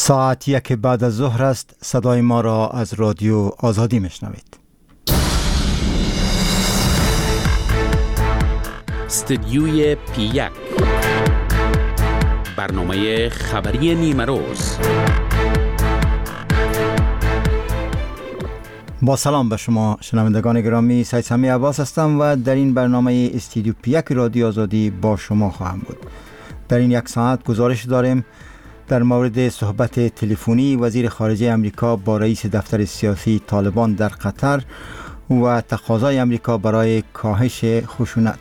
ساعت 1 بعد از ظهر است. صدای ما را از رادیو آزادی میشنوید. استدیوی پی 1 برنامه خبری نیمه روز. با سلام به شما شنوندگان گرامی، سید سمی عباس هستم و در این برنامه استدیو پی 1 رادیو آزادی با شما خواهم بود. در این یک ساعت گزارش داریم در مورد صحبت تلفنی وزیر خارجه امریکا با رئیس دفتر سیاسی طالبان در قطر و تقاضای امریکا برای کاهش خشونت.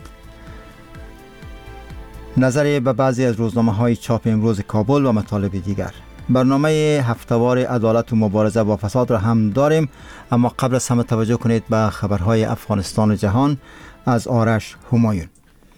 نظر به بعضی از روزنامه‌های چاپ امروز کابل و مطالب دیگر. برنامه هفته‌وار عدالت و مبارزه با فساد را هم داریم، اما قبل از همه توجه کنید به خبرهای افغانستان و جهان از آرش همایون.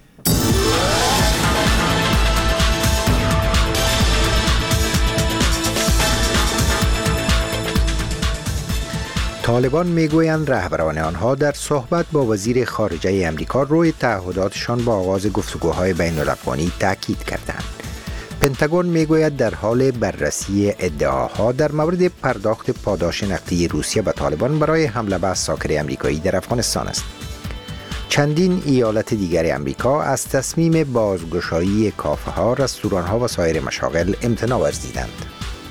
طالبان میگویند رهبران آنها در صحبت با وزیر خارجه امریکا روی تعهداتشان با آغاز گفتگوهای بین الافغانی تاکید کردند. پنتاگون میگوید در حال بررسی ادعاها در مورد پرداخت پاداش نقدی روسیه به طالبان برای حمله به اساکر امریکایی در افغانستان است. چندین ایالت دیگر امریکا از تصمیم بازگشایی کافه‌ها، رستوران‌ها و سایر مشاغل امتناع ورزیدند.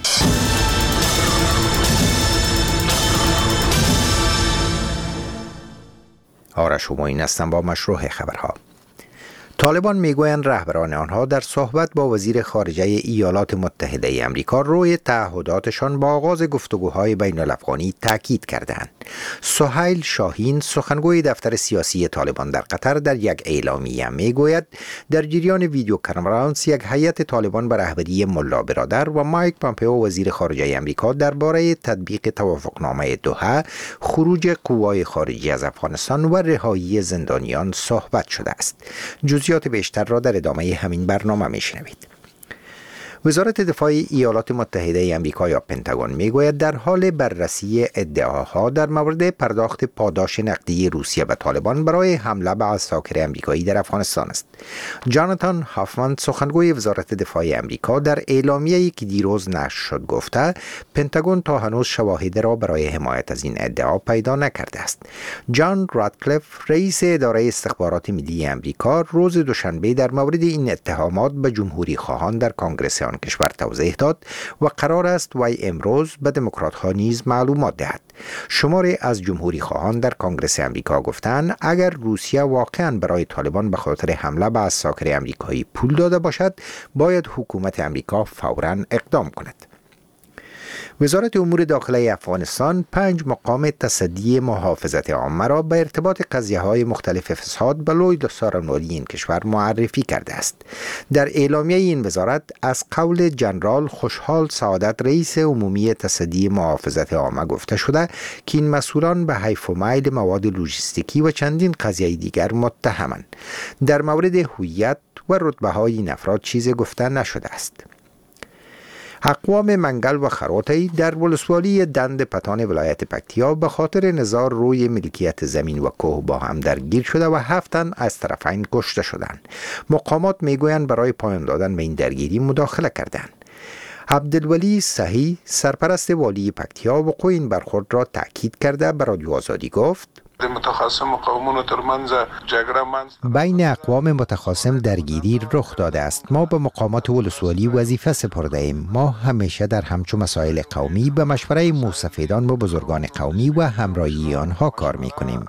آرش همایون هستم با مشروع خبرها. طالبان میگویند رهبران آنها در صحبت با وزیر خارجه ایالات متحده امریکا روی تعهداتشان با آغاز گفتگوهای بین الافغانی تاکید کردند. سهیل شاهین، سخنگوی دفتر سیاسی طالبان در قطر، در یک اعلامیه میگوید در جریان ویدیو کنفرانس یک هیئت طالبان به رهبری ملا برادر و مایک پامپئو وزیر خارجه امریکا درباره تطبیق توافقنامه دوحه، خروج قوای خارجی از افغانستان و رهایی زندانیان صحبت شده است. جزئیات بیشتر را در ادامه همین برنامه میشنوید. وزارت دفاع ایالات متحده آمریکا یا پنتاگون میگوید در حال بررسی ادعاها در مورد پرداخت پاداش نقدی روسیه به طالبان برای حمله به اساکر امریکایی در افغانستان است. جاناتان هافمن، سخنگوی وزارت دفاع آمریکا، در اعلامیه‌ای که دیروز نشر شد گفته پنتاگون تا هنوز شواهد را برای حمایت از این ادعا پیدا نکرده است. جان رادکلیف، رئیس اداره استخبارات ملی آمریکا، روز دوشنبه در مورد این اتهامات به جمهوری خواهان در کنگره آن کشور توضیح داد و قرار است وی امروز به دموکرات ها نیز معلومات دهد. شماری از جمهوری خواهان در کنگره امریکا گفتند اگر روسیه واقعا برای طالبان به خاطر حمله به اساکر امریکایی پول داده باشد، باید حکومت امریکا فوراً اقدام کند. وزارت امور داخلی افغانستان 5 مقام تصدی محافظت عامه را به ارتباط قضیه‌های مختلف فساد به لوی دستورالعالی این کشور معرفی کرده است. در اعلامیه این وزارت از قول جنرال خوشحال سعادت، رئیس عمومی تصدی محافظت عامه، گفته شده که این مسئولان به حیف و میل مواد لوجستیکی و چندین قضیه دیگر متهمند. در مورد هویت و رتبه‌های این افراد چیزی گفته نشده است. اقوام منگل و خراطی در ولسوالی دند پتان ولایت پکتیا به خاطر نزاع روی ملکیت زمین و کوه با هم درگیر شده و 7 تن از طرفین کشته شدند. مقامات میگویند برای پایان دادن به این درگیری مداخله کردند. عبدالولی صحیح، سرپرست والی پکتیا، وقوع این برخورد را تأکید کرده به رادیو آزادی گفت متخاصم قومونو ترمنځ جګړه بین اقوام متخاصم درگیری رخ داده است. ما به مقامات ولسوالی وظیفه سپرده ایم. ما همیشه در همچون مسائل قومی به مشوره موسفیدان و بزرگان قومی و همراهی آنها کار میکنیم.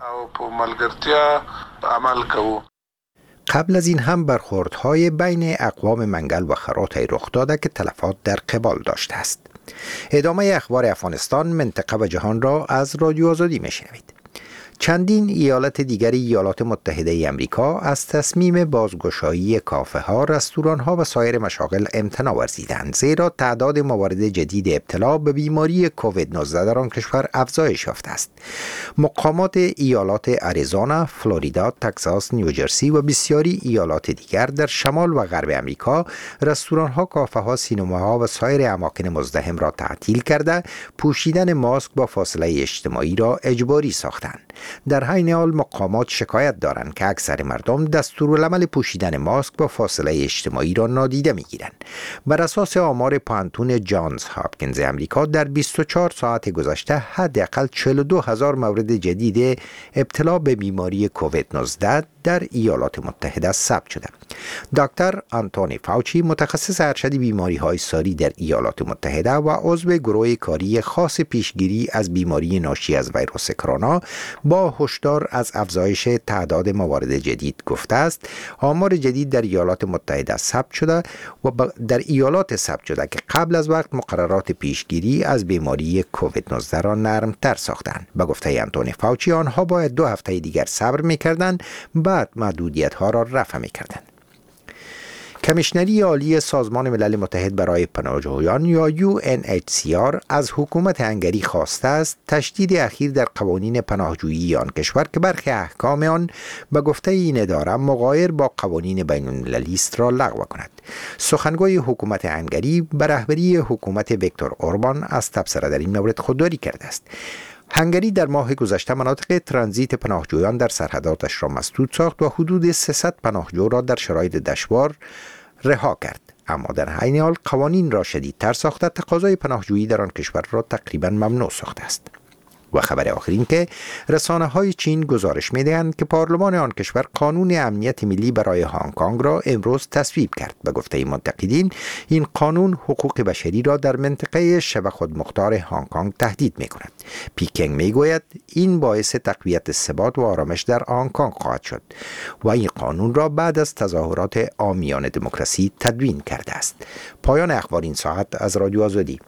قبل از این هم برخوردهای بین اقوام منگل و خراطی رخ داده که تلفات در قبال داشته است. ادامه اخبار افغانستان، منطقه و جهان را از رادیو آزادی میشنوید. چندین ایالت دیگر ایالات متحده آمریکا از تصمیم بازگشایی کافه‌ها، رستوران‌ها و سایر مشاغل امتناع ورزیدند، زیرا تعداد موارد جدید ابتلا به بیماری کووید 19 در آن کشور افزایش یافته است. مقامات ایالات آریزونا، فلوریدا، تگزاس، نیوجرسی و بسیاری ایالات دیگر در شمال و غرب آمریکا رستوران‌ها، کافه‌ها، سینماها و سایر اماکن مزدحم را تعطیل کرده، پوشیدن ماسک با فاصله اجتماعی را اجباری ساختند. در حین حال مقامات شکایت دارند که اکثر مردم دستورالعمل پوشیدن ماسک با فاصله اجتماعی را نادیده می‌گیرند. بر اساس آمار پانتون جانز هاپکینز امریکا در 24 ساعت گذشته حداقل 42,000 مورد جدید ابتلا به بیماری کووید 19 در ایالات متحده ثبت شده. دکتر آنتونی فاوچی متخصص ارشد بیماری‌های ساری در ایالات متحده و عضو گروه کاری خاص پیشگیری از بیماری ناشی از ویروس کرونا با هشدار از افزایش تعداد موارد جدید گفته است آمار جدید در ایالات متحده ثبت شده و در ایالات ثبت شده که قبل از وقت مقررات پیشگیری از بیماری کووید 19 را نرمتر ساختند. به گفته آنتونی فاوچی آنها باید 2 هفته دیگر صبر می‌کردند بعد محدودیت‌ها را رفع می‌کردند. کمیشنری عالی سازمان ملل متحد برای پناهجویان یا UNHCR از حکومت هنگری خواسته است تشدید اخیر در قوانین پناهجویی آن کشور که برخی احکام آن به گفته این اداره مغایر با قوانین بین المللی است را لغو کند. سخنگوی حکومت هنگری به رهبری حکومت ویکتور اوربان از تبصره در این مورد خودداری کرده است. هنگری در ماه گذشته مناطق ترانزیت پناهجویان در سرحداتش را مسدود ساخت و حدود 300 پناهجو را در شرایط دشوار رها کرد. اما در حین حال قوانین را شدیدتر ساخته تقاضای پناهجویی در آن کشور را تقریبا ممنوع ساخته است. و خبر آخرین که رسانه‌های چین گزارش می‌دهند که پارلمان آن کشور قانون امنیت ملی برای هنگ کنگ را امروز تصویب کرد. به گفته منتقدین این قانون حقوق بشری را در منطقه شبه خودمختار هنگ کنگ تهدید می‌کند. پیکنگ می‌گوید این باعث تقویت ثبات و آرامش در هنگ کنگ خواهد شد و این قانون را بعد از تظاهرات عامیان دموکراسی تدوین کرده است. پایان اخبار این ساعت از رادیو آزادی.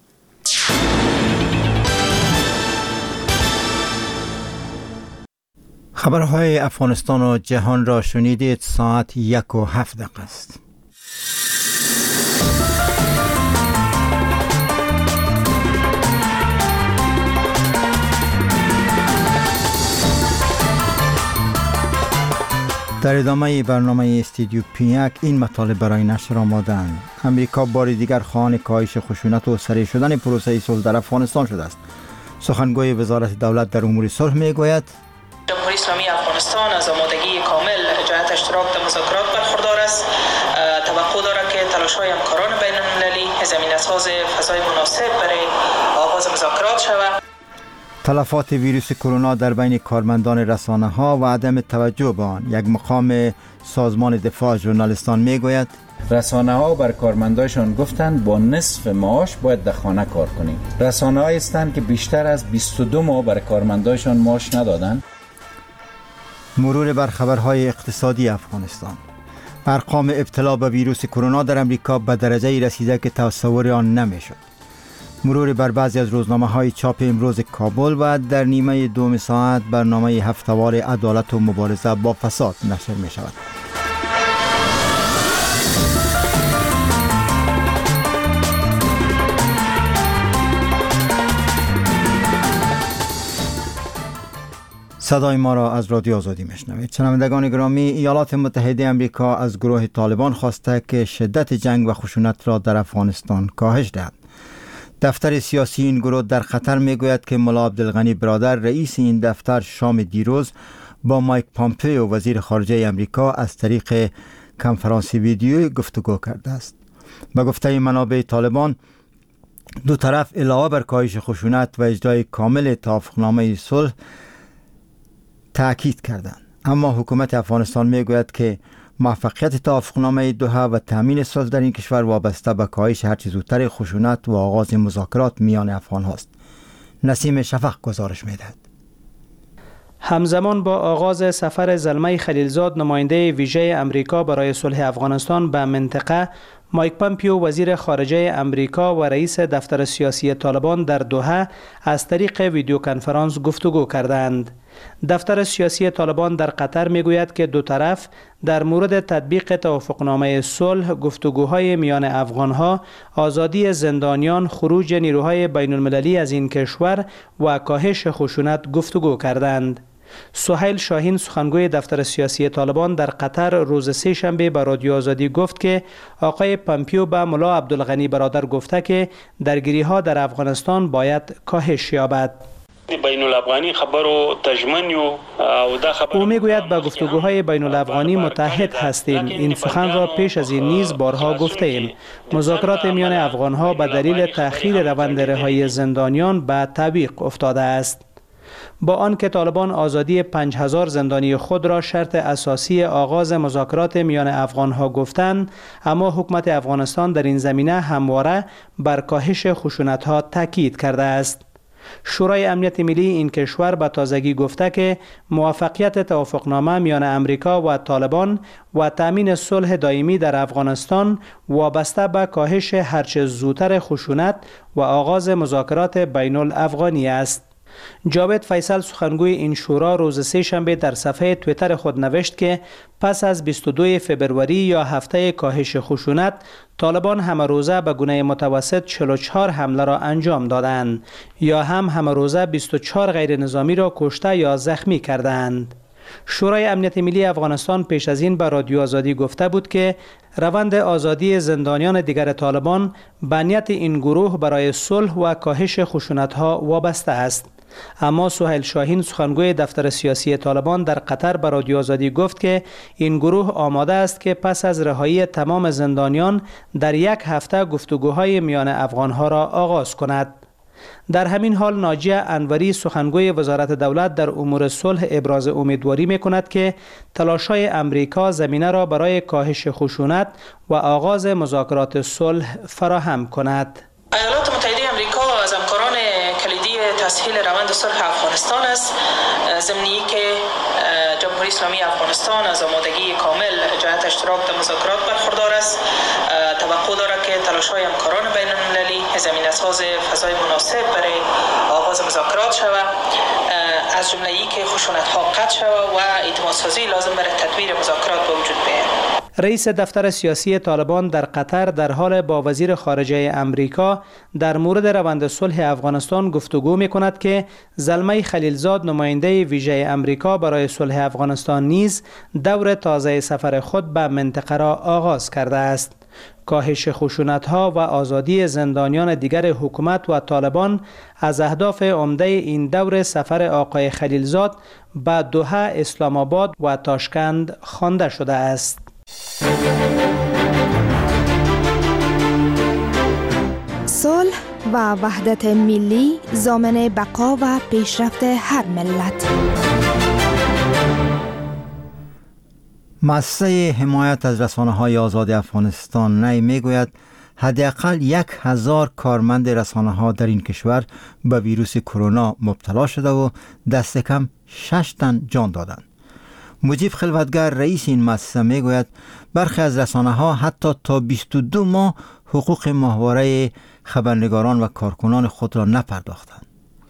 خبرهای افغانستان و جهان را شنیدید. ساعت 1:07 است. در ادامه برنامه استودیو پیک این مطالب برای نشر آماده‌اند. امریکا بار دیگر خواهان کاهش خشونت و سریع شدن پروسه صلح در افغانستان شده است. سخنگوی وزارت دولت در امور صلح میگوید جمهوری اسلامی افغانستان از آمادگی کامل جهت اشتراک در مذاکرات برخوردار است. توقع دارد که تلاش‌های همکاران بین‌المللی زمینه‌ساز فضای مناسب برای آغاز مذاکرات شود. تلفات ویروس کرونا در بین کارمندان رسانه‌ها و عدم توجه به آن. یک مقام سازمان دفاع ژورنالیستان میگوید رسانه‌ها بر کارمندایشان گفتند با نصف معاش باید در خانه کار کنیم. رسانه‌هایی هستند که بیشتر از 22 ماه بر کارمندایشان معاش ندادند. مرور بر خبرهای اقتصادی افغانستان. ارقام ابتلا به ویروس کرونا در امریکا به درجه‌ای رسیده که تصور آن نمی‌شد. مرور بر بعضی از روزنامه‌های چاپ امروز کابل و در نیمه دوم ساعت برنامه هفته‌وار عدالت و مبارزه با فساد نشر می‌شود. صدای ما را از رادیو آزادی میشنوید. شنوندگان گرامی، ایالات متحده آمریکا از گروه طالبان خواسته که شدت جنگ و خشونت را در افغانستان کاهش دهد. دفتر سیاسی این گروه در قطر میگوید که ملا عبدالغنی برادر رئیس این دفتر شام دیروز با مایک پامپئو وزیر خارجه آمریکا از طریق کنفرانس ویدیویی گفتگو کرده است. به گفته منابع طالبان دو طرف علاوه بر کاهش خشونت و اجرای کامل توافقنامه صلح تأکید کردند. اما حکومت افغانستان میگوید که موفقیت توافقنامه دوحه و تامین صلح در این کشور وابسته به کاهش هرچه زودتر خشونت و آغاز مذاکرات میان افغان هاست. نسیم شفق گزارش میدهد. همزمان با آغاز سفر زلمه خلیلزاد نماینده ویژه امریکا برای صلح افغانستان به منطقه، مایک پامپئو وزیر خارجه امریکا و رئیس دفتر سیاسی طالبان در دوحه از طریق ویدیو کنفرانس گفتگو کردند. دفتر سیاسی طالبان در قطر میگوید که دو طرف در مورد تطبیق توافقنامه صلح، گفتگوهای میان افغانها، آزادی زندانیان، خروج نیروهای بین المللی از این کشور و کاهش خشونت گفتگو کردند. سهیل شاهین سخنگوی دفتر سیاسی طالبان در قطر روز سه‌شنبه به رادیو آزادی گفت که آقای پامپئو به ملا عبدالغنی برادر گفته که درگیری‌ها در افغانستان باید کاهش یابد. بین الافغانی خبر و تجمن و دا خبر. او میگوید با گفتگوهای بین الافغانی متحد هستیم. این سخن را پیش از این نیز بارها گفته ایم. مذاکرات میان افغانها به دلیل تأخیر روند رهایی زندانیان به تعویق افتاده است. با آنکه طالبان آزادی 5000 زندانی خود را شرط اساسی آغاز مذاکرات میان افغانها گفتند، اما حکومت افغانستان در این زمینه همواره بر کاهش خشونت‌ها تاکید کرده است. شورای امنیت ملی این کشور به تازگی گفته که موافقت توافقنامه میان امریکا و طالبان و تامین صلح دائمی در افغانستان وابسته به کاهش هرچه زودتر خشونت و آغاز مذاکرات بین الافغانی است. جاوید فیصل سخنگوی این شورا روز سه‌شنبه در صفحه توییتر خود نوشت که پس از 22 فبروری یا هفته کاهش خشونت، طالبان همه روزه به گونه متوسط 44 حمله را انجام دادند یا همه روزه 24 غیر نظامی را کشته یا زخمی کردند. شورای امنیت ملی افغانستان پیش از این به رادیو آزادی گفته بود که روند آزادی زندانیان دیگر طالبان به نیت این گروه برای صلح و کاهش خشونت‌ها وابسته است. اما سهیل شاهین سخنگوی دفتر سیاسی طالبان در قطر به رادیو آزادی گفت که این گروه آماده است که پس از رهایی تمام زندانیان در یک هفته گفتگوهای میان افغانها را آغاز کند. در همین حال ناجیه انوری سخنگوی وزارت دولت در امور صلح ابراز امیدواری می‌کند که تلاش‌های امریکا زمینه را برای کاهش خشونت و آغاز مذاکرات صلح فراهم کند. ایالات متحده آمریکا از همکاران کلیدی تسهیل روند صلح افغانستان است، ضمنی که جمهوری اسلامی افغانستان از آمادگی کامل جهت اشتراک در مذاکرات برخوردار است. توقع دارد که تلاش‌های همکاران بین‌المللی زمینه‌ساز فضای مناسب برای آغاز مذاکرات شود، از جمله ای که خشونت‌ها قطع شود و اعتمادسازی لازم برای تدبیر مذاکرات به وجود بیاید. رئیس دفتر سیاسی طالبان در قطر در حال با وزیر خارجه امریکا در مورد روند صلح افغانستان گفتگو می‌کند که زلمه خلیلزاد نماینده ویژه امریکا برای صلح افغانستان نیز دور تازه سفر خود به منطقه را آغاز کرده است. کاهش خشونت‌ها و آزادی زندانیان دیگر حکومت و طالبان از اهداف عمده این دور سفر آقای خلیلزاد به دوحه، اسلام آباد و تاشکند خوانده شده است. صلح و وحدت ملی ضامن بقا و پیشرفت هر ملت. مؤسسه حمایت از رسانه‌های آزاد افغانستان نی میگوید حداقل 1000 کارمند رسانه‌ها در این کشور به ویروس کرونا مبتلا شده و دست کم 6 تن جان دادند. مجیب خلوتگر رئیس این مؤسسه میگوید برخی از رسانه‌ها حتی تا 22 ماه حقوق ماهواره خبرنگاران و کارکنان خود را نپرداختند.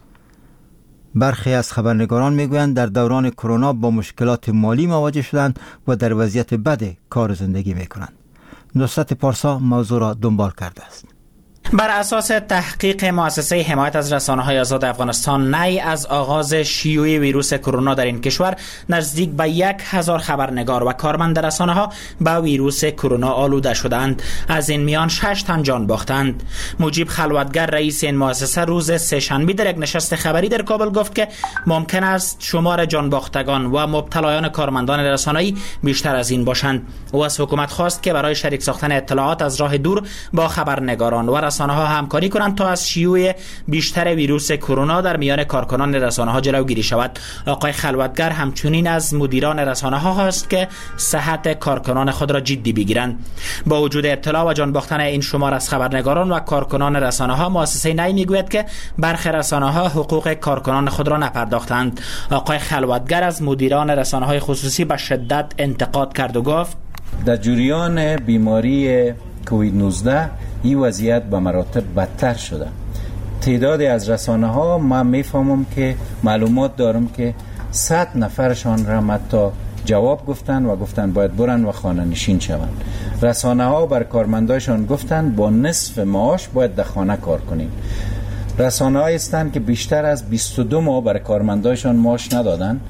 برخی از خبرنگاران میگویند در دوران کرونا با مشکلات مالی مواجه شدند و در وضعیت بد کار زندگی میکنند. نصرت پارسا موضوع را دنبال کرده است. بر اساس تحقیق مؤسسه حمایت از رسانه‌های آزاد افغانستان نی از آغاز شیوع ویروس کرونا در این کشور نزدیک به 1000 خبرنگار و کارمند رسانه‌ها به ویروس کرونا آلوده شدند. از این میان 6 تن جان باختند. مجیب خلوتگر رئیس این مؤسسه روز سه‌شنبه در یک نشست خبری در کابل گفت که ممکن است شمار جان باختگان و مبتلایان کارمندان رسانه‌ای بیشتر از این باشند. او از حکومت خواست که برای شریک ساختن اطلاعات از راه دور با خبرنگاران و رسانه‌ها همکاری کنند تا از شیوع بیشتر ویروس کرونا در میان کارکنان رسانه‌ها جلوگیری شود. آقای خلوتگر همچنین از مدیران رسانه‌ها خواست که صحت کارکنان خود را جدی بگیرند. با وجود ابتلا و جان باختن این شمار از خبرنگاران و کارکنان رسانه‌ها، مؤسسه نی میگوید که برخی رسانه‌ها حقوق کارکنان خود را نپرداختند. آقای خلوتگر از مدیران رسانه‌های خصوصی به شدت انتقاد کرد و گفت در جریان بیماری کووید 19 این وضعیت به مراتب بدتر شده. تعدادی از رسانه‌ها من میفهمم که معلومات دارم که 100 نفرشان را حتی جواب گفتن و گفتن باید برن و خانه نشین شوند. رسانه‌ها بر کارمندایشان گفتن با نصف معاش باید در خانه کار کنیم. رسانه‌هایی هستند که بیشتر از 22 ماه بر کارمندایشان معاش ندادن.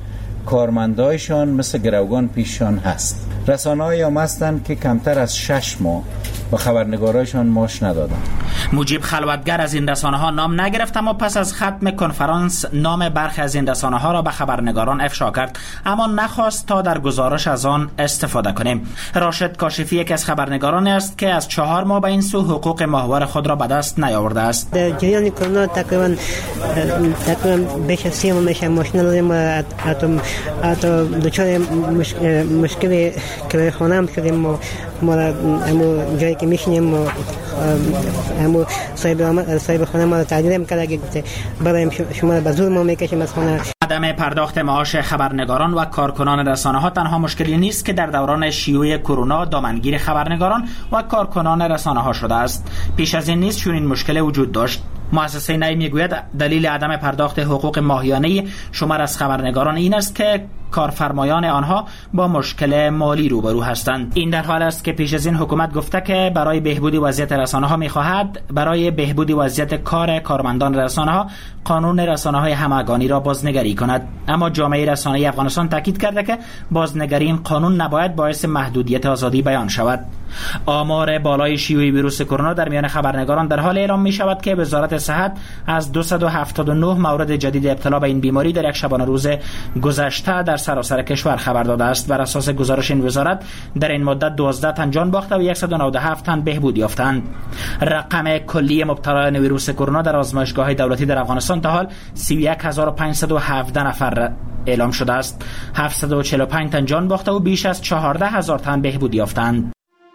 کارمندایشان مثل گروگان پیششان هست. رسانه‌هایی هم هستند که کمتر از 6 ماه و خبرنگارایشان ماش ندادند. مجیب خلوتگر از این رسانه‌ها نام نگرفت، اما پس از ختم کنفرانس نام برخی از این رسانه‌ها را به خبرنگاران افشا کرد، اما نخواست تا در گزارش از آن استفاده کنیم. راشد کاشفی یک از خبرنگاران است که از 4 ماه به این سو حقوق ماهوار خود را به دست نیاورده است. در جریان کرونا تقریبا بیش از 30 ماه میشه ماشین نداریم و حتی دچار مشکل کرایه خانه هم شدیم. ما همون جایی که میشینیم همون صاحب خانه ما رو تعدیل میکرد که برای شما به زور ما میکشیم از خانه. عدم پرداخت معاش خبرنگاران و کارکنان رسانه‌ها تنها مشکلی نیست که در دوران شیوع کرونا دامنگیر خبرنگاران و کارکنان رسانه‌ها شده است. پیش از این نیز چنین مشکلی وجود داشت. مؤسسه نی میگوید دلیل عدم پرداخت حقوق ماهیانه شمار از خبرنگاران این است که کارفرمایان آنها با مشکل مالی روبرو هستند. این در حال است که پیش از این حکومت گفته که برای بهبود وضعیت رسانه‌ها می‌خواهد برای بهبود وضعیت کار کارمندان رسانه‌ها قانون رسانه‌های همگانی را بازنگری کند. اما جامعه رسانه‌ای افغانستان تاکید کرده که بازنگری این قانون نباید باعث محدودیت آزادی بیان شود. آمار بالای شیوع ویروس کرونا در میان خبرنگاران در حال اعلام می‌شود که وزارت صحت از 279 مورد جدید ابتلا به این بیماری در یک شبانه روز گذشته در سراسر کشور خبر داده است. بر اساس گزارش این وزارت در این مدت 12 تن جان باخته و 197 تن بهبود یافتند. رقم کلی مبتلایان ویروس کرونا در آزمایشگاه‌های دولتی در افغانستان تا حال 31517 نفر اعلام شده است. 745 تن جان باخته و بیش از 14000 تن بهبود یافتند.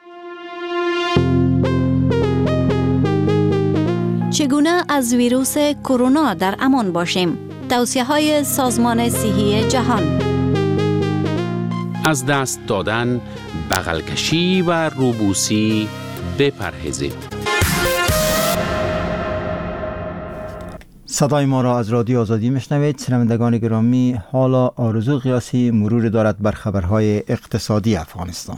چگونه از ویروس کرونا در امان باشیم؟ توصیه‌های سازمان صحی جهان. از دست دادن، بغل کشی و روبوسی بپرهیزید. صدای ما را از رادیو آزادی میشنوید. شنوندگان گرامی، حالا آرزو قیاسی مرور دارد بر خبرهای اقتصادی افغانستان.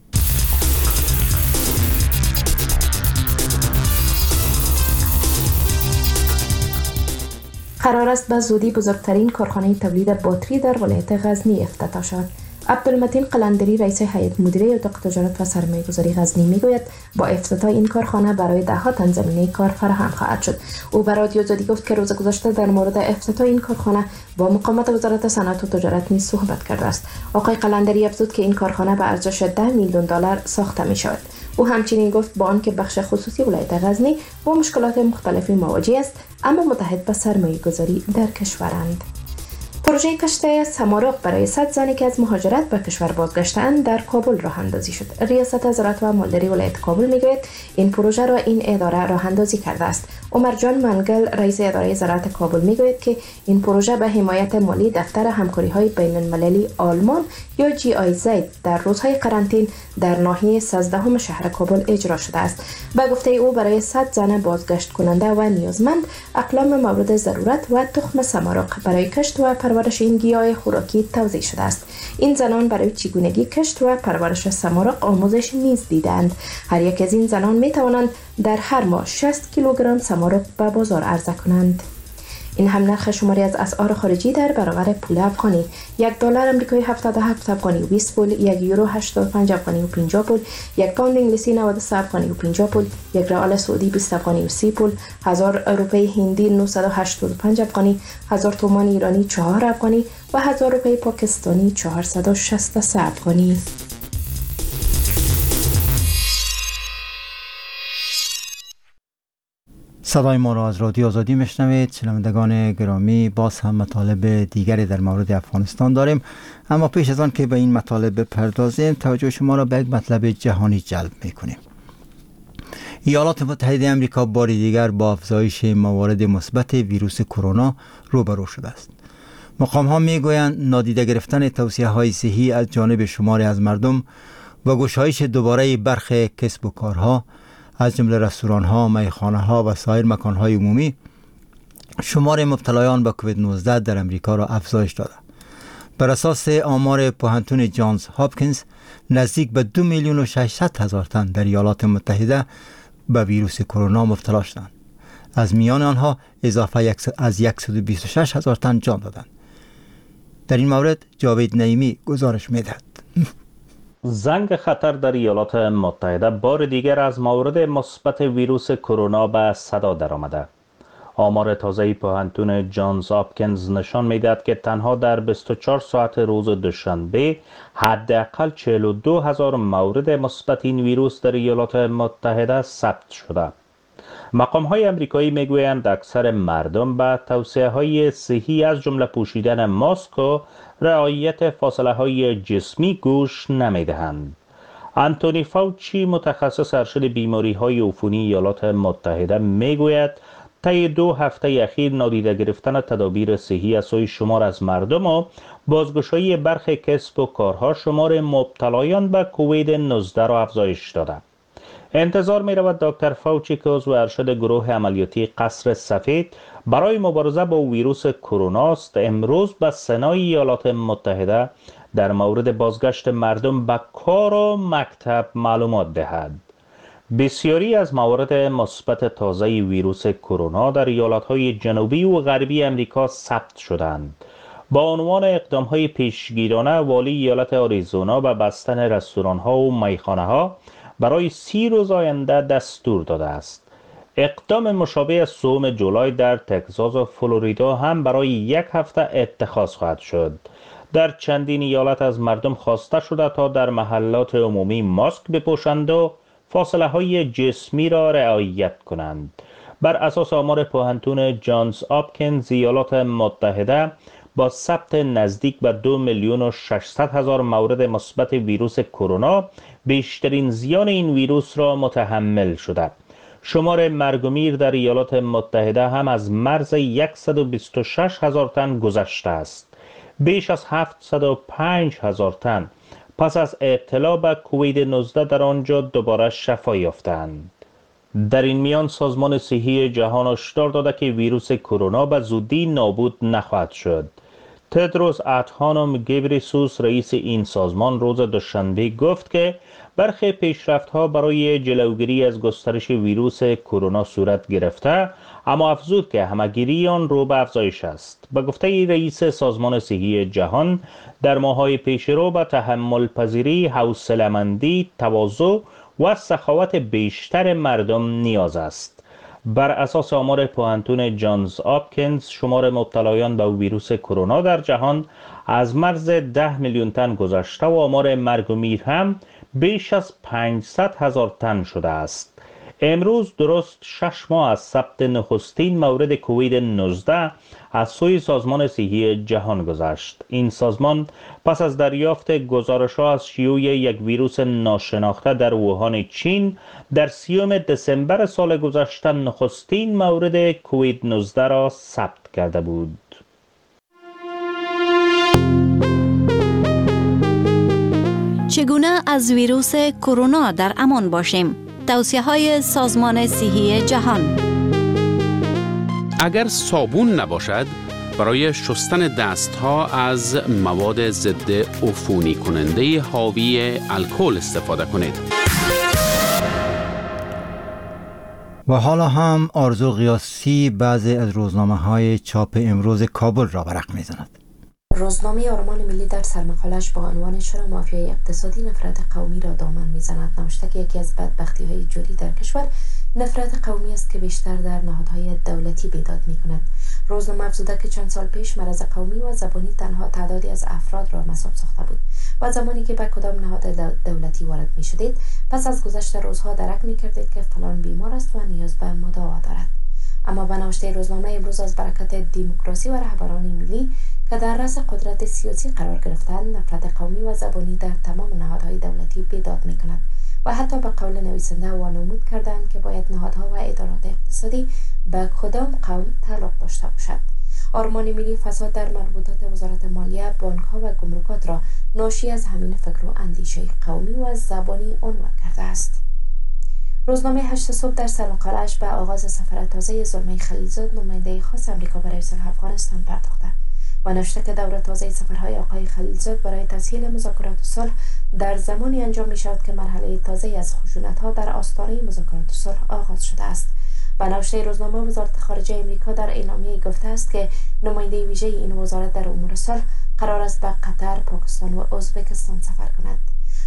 قرار است به زودی بزرگترین کارخانه تولید باتری در ولایت غزنی افتتاح شود. عبدالمتین قلندری رئیس هیئت مدیره اتاق تجارت و سرمایه‌گذاری غزنی میگوید با افتتاح این کارخانه برای ده‌ها تن زمینه کار فراهم خواهد شد. او به رادیو آزادی گفت که روز گذشته در مورد افتتاح این کارخانه با مقامات وزارت صنعت و تجارت نیز صحبت کرده است. آقای قلندری افزود که این کارخانه به ارزش 10 میلیون دلار ساخته می شود. او همچنین گفت با آنکه بخش خصوصی ولایت غزنی با مشکلات مختلفی مواجه است، اما متحد به سرمایه‌گذاری در کشورند. پروژه کشتی سمارق برای 100 زنی که از مهاجرت به کشور بازگشته‌اند در کابل راه اندازی شد. ریاست زراعت و مالداری ولایت کابل میگوید این پروژه را این اداره راه اندازی کرده است. عمر جان منگل رئیس اداره زراعت کابل میگوید که این پروژه به حمایت مالی دفتر همکاری‌های بین‌المللی آلمان یا GIZ در روزهای قرنطین در ناحیه 13 شهر کابل اجرا شده است. به گفته او برای 100 زن بازگشت کننده و نیازمند اقلام مورد ضرورت و تخم سمارق برای کشت و پرورش این گیاه خوراکی توزیع شده است. این زنان برای چگونگی کشت و پرورش سمارق آموزش نیز دیدند. هر یک از این زنان می توانند در هر ماه 60 کیلوگرم سمارق به بازار عرضه کنند. این هم نرخ شماری از اسعار خارجی در برابر پول افغانی: $1 آمریکایی 77 افغانی و 20 پول، $1 یورو 85 افغانی و 50 پول، $1 پوند انگلیسی 93 افغانی و 50 پول، $1 ریال سعودی 20 افغانی و 30 پول، 1000 روپیه هندی 985 افغانی، 1000 تومان ایرانی 4 افغانی و 1000 روپیه پاکستانی 463 افغانی. صدای ما را از رادیو آزادی میشنوید. شنوندگان گرامی، باز هم مطالب دیگری در مورد افغانستان داریم، اما پیش از آن که به این مطالب بپردازیم توجه شما را به یک مطلب جهانی جلب میکنیم. ایالات متحده آمریکا بار دیگر با افزایش موارد مثبت ویروس کرونا روبرو شده است. مقام ها میگویند نادیده گرفتن توصیه های صحی از جانب شماری از مردم و گشایش دوباره برخی کسب و کارها از جمله رستوران ها، میخانه ها و سایر مکان های عمومی شمار مبتلایان به کووید 19 در امریکا را افزایش داده. بر اساس آمار پوهنتون جانز هاپکینز نزدیک به 2,600,000 تن در ایالات متحده به ویروس کرونا مبتلا شدند. از میان آنها اضافه از 126,000 تن جان دادند. در این مورد جاوید نعیمی گزارش می‌دهد. زنگ خطر در ایالات متحده بار دیگر از موارد مثبت ویروس کرونا به صدا درآمده. آمار تازه پوهنتون جانز آپکینز نشان می‌دهد که تنها در 24 ساعت روز دوشنبه حداقل 42,000 مورد مثبت این ویروس در ایالات متحده ثبت شده. مقام‌های آمریکایی میگویند اکثر مردم به توصیه‌های صحی از جمله پوشیدن ماسک و رعایت فاصله‌های جسمی گوش نمی‌دهند. آنتونی فاوچی متخصص ارشد بیماری‌های عفونی ایالات متحده میگوید طی 2 هفته اخیر نادیده گرفتن تدابیر صحی از سوی شمار از مردم و بازگشایی برخی کسب و کارها شمار مبتلایان به کووید 19 را افزایش داده. انتظار می رود دکتر فاوچی که عضو ارشد گروه عملیاتی قصر سفید برای مبارزه با ویروس کرونا است امروز به سنای ایالات متحده در مورد بازگشت مردم به کار و مکتب معلومات دهد. بسیاری از موارد مثبت تازه ویروس کرونا در ایالت‌های جنوبی و غربی امریکا ثبت شدند. با عنوان اقدام‌های پیشگیرانه والی ایالت آریزونا به بستن رستوران‌ها و میخانه‌ها برای 30 روز آینده دستور داده است. اقدام مشابه از 3 جولای در تگزاس و فلوریدا هم برای 1 هفته اتخاذ خواهد شد. در چندین ایالت از مردم خواسته شده تا در محلات عمومی ماسک بپوشند و فاصله های جسمی را رعایت کنند. بر اساس آمار پوهنتون جانز آپکینز ایالات متحده با ثبت نزدیک به 2,600,000 مورد مثبت ویروس کرونا بیشترین زیان این ویروس را متحمل شده. شمار مرگ و میر در ایالات متحده هم از مرز 126,000 تن گذشته است. بیش از 705,000 تن پس از ابتلا به کووید 19 در آنجا دوباره شفا یافتند. در این میان سازمان صحی جهان هشدار داده که ویروس کرونا به زودی نابود نخواهد شد. تدروس ادهانوم گبریسوس رئیس این سازمان روز دوشنبه گفت که برخی پیشرفت‌ها برای جلوگیری از گسترش ویروس کرونا صورت گرفته، اما افزود که همه‌گیری آن رو به افزایش است. به گفته رئیس سازمان صحی جهان در ماه‌های پیشرو به تحمل پذیری، حوصله‌مندی، تواضع و سخاوت بیشتر مردم نیاز است. بر اساس آمار پوهنتون جانز آپکینز شمار مبتلایان به ویروس کرونا در جهان از مرز 10 میلیون تن گذشته و آمار مرگ و میر هم بیش از 500,000 تن شده است. امروز درست 6 ماه از ثبت نخستین مورد کووید 19 از سوی سازمان صحی جهان گذشت. این سازمان پس از دریافت گزارش‌ها از شیوع یک ویروس ناشناخته در ووهان چین در 30 دسامبر سال گذشته نخستین مورد کووید 19 را ثبت کرده بود. چگونه از ویروس کرونا در امان باشیم؟ توصیه‌های سازمان صحی جهان. اگر صابون نباشد برای شستن دستها از مواد ضد عفونی کننده حاوی الکل استفاده کنید. و حالا هم آرزو قیاسی بعضی از روزنامه‌های چاپ امروز کابل را ورق می‌زند. روزنامه آرمان ملی در سرمقاله‌اش با عنوان چرا مافیای اقتصادی نفرت قومی را دامن می‌زند نوشته که یکی از بدبختی‌های جاری در کشور نفرت قومی است که بیشتر در نهادهای دولتی بیداد می‌کند. روزنامه افزوده که چند سال پیش مرض قومی و زبانی تنها تعدادی از افراد را مصاب ساخته بود و زمانی که به کدام نهاد دولتی وارد می‌شدید پس از گذشت روزها درک می‌کردید که فلان بیمار است و نیاز به مداوا دارد. اما به نوشته روزنامه امروز از برکت دموکراسی و رهبران ملی که در رأس قدرت سیاسی قرار گرفتند نفرت قومی و زبانی در تمام نهادهای دولتی بیداد می‌کند و حتی به قول نویسنده وانمود کردند که باید نهادها و ادارات اقتصادی به کدام قوم تعلق داشته باشد. آرمان ملی فساد در مربوطات وزارت مالیه، بانک‌ها و گمرکات را ناشی از همین فکر و اندیشه قومی و زبانی عنوان کرده است. روزنامه 8 صبح در سرمقاله‌اش به آغاز سفر تازه زلمه خلیلزاد نماینده خاص آمریکا برای صلح افغانستان پرداخته و نوشته که دور تازه سفرهای آقای خلیلزاد برای تسهیل مذاکرات صلح در زمانی انجام می شود که مرحله تازه از خشونت‌ها در آستانه مذاکرات صلح آغاز شده است. و نوشته روزنامه وزارت خارجه آمریکا در اعلامیه گفته است که نماینده ویژه این وزارت در امور صلح قرار است به قطر، پاکستان و ازبکستان سفر کند.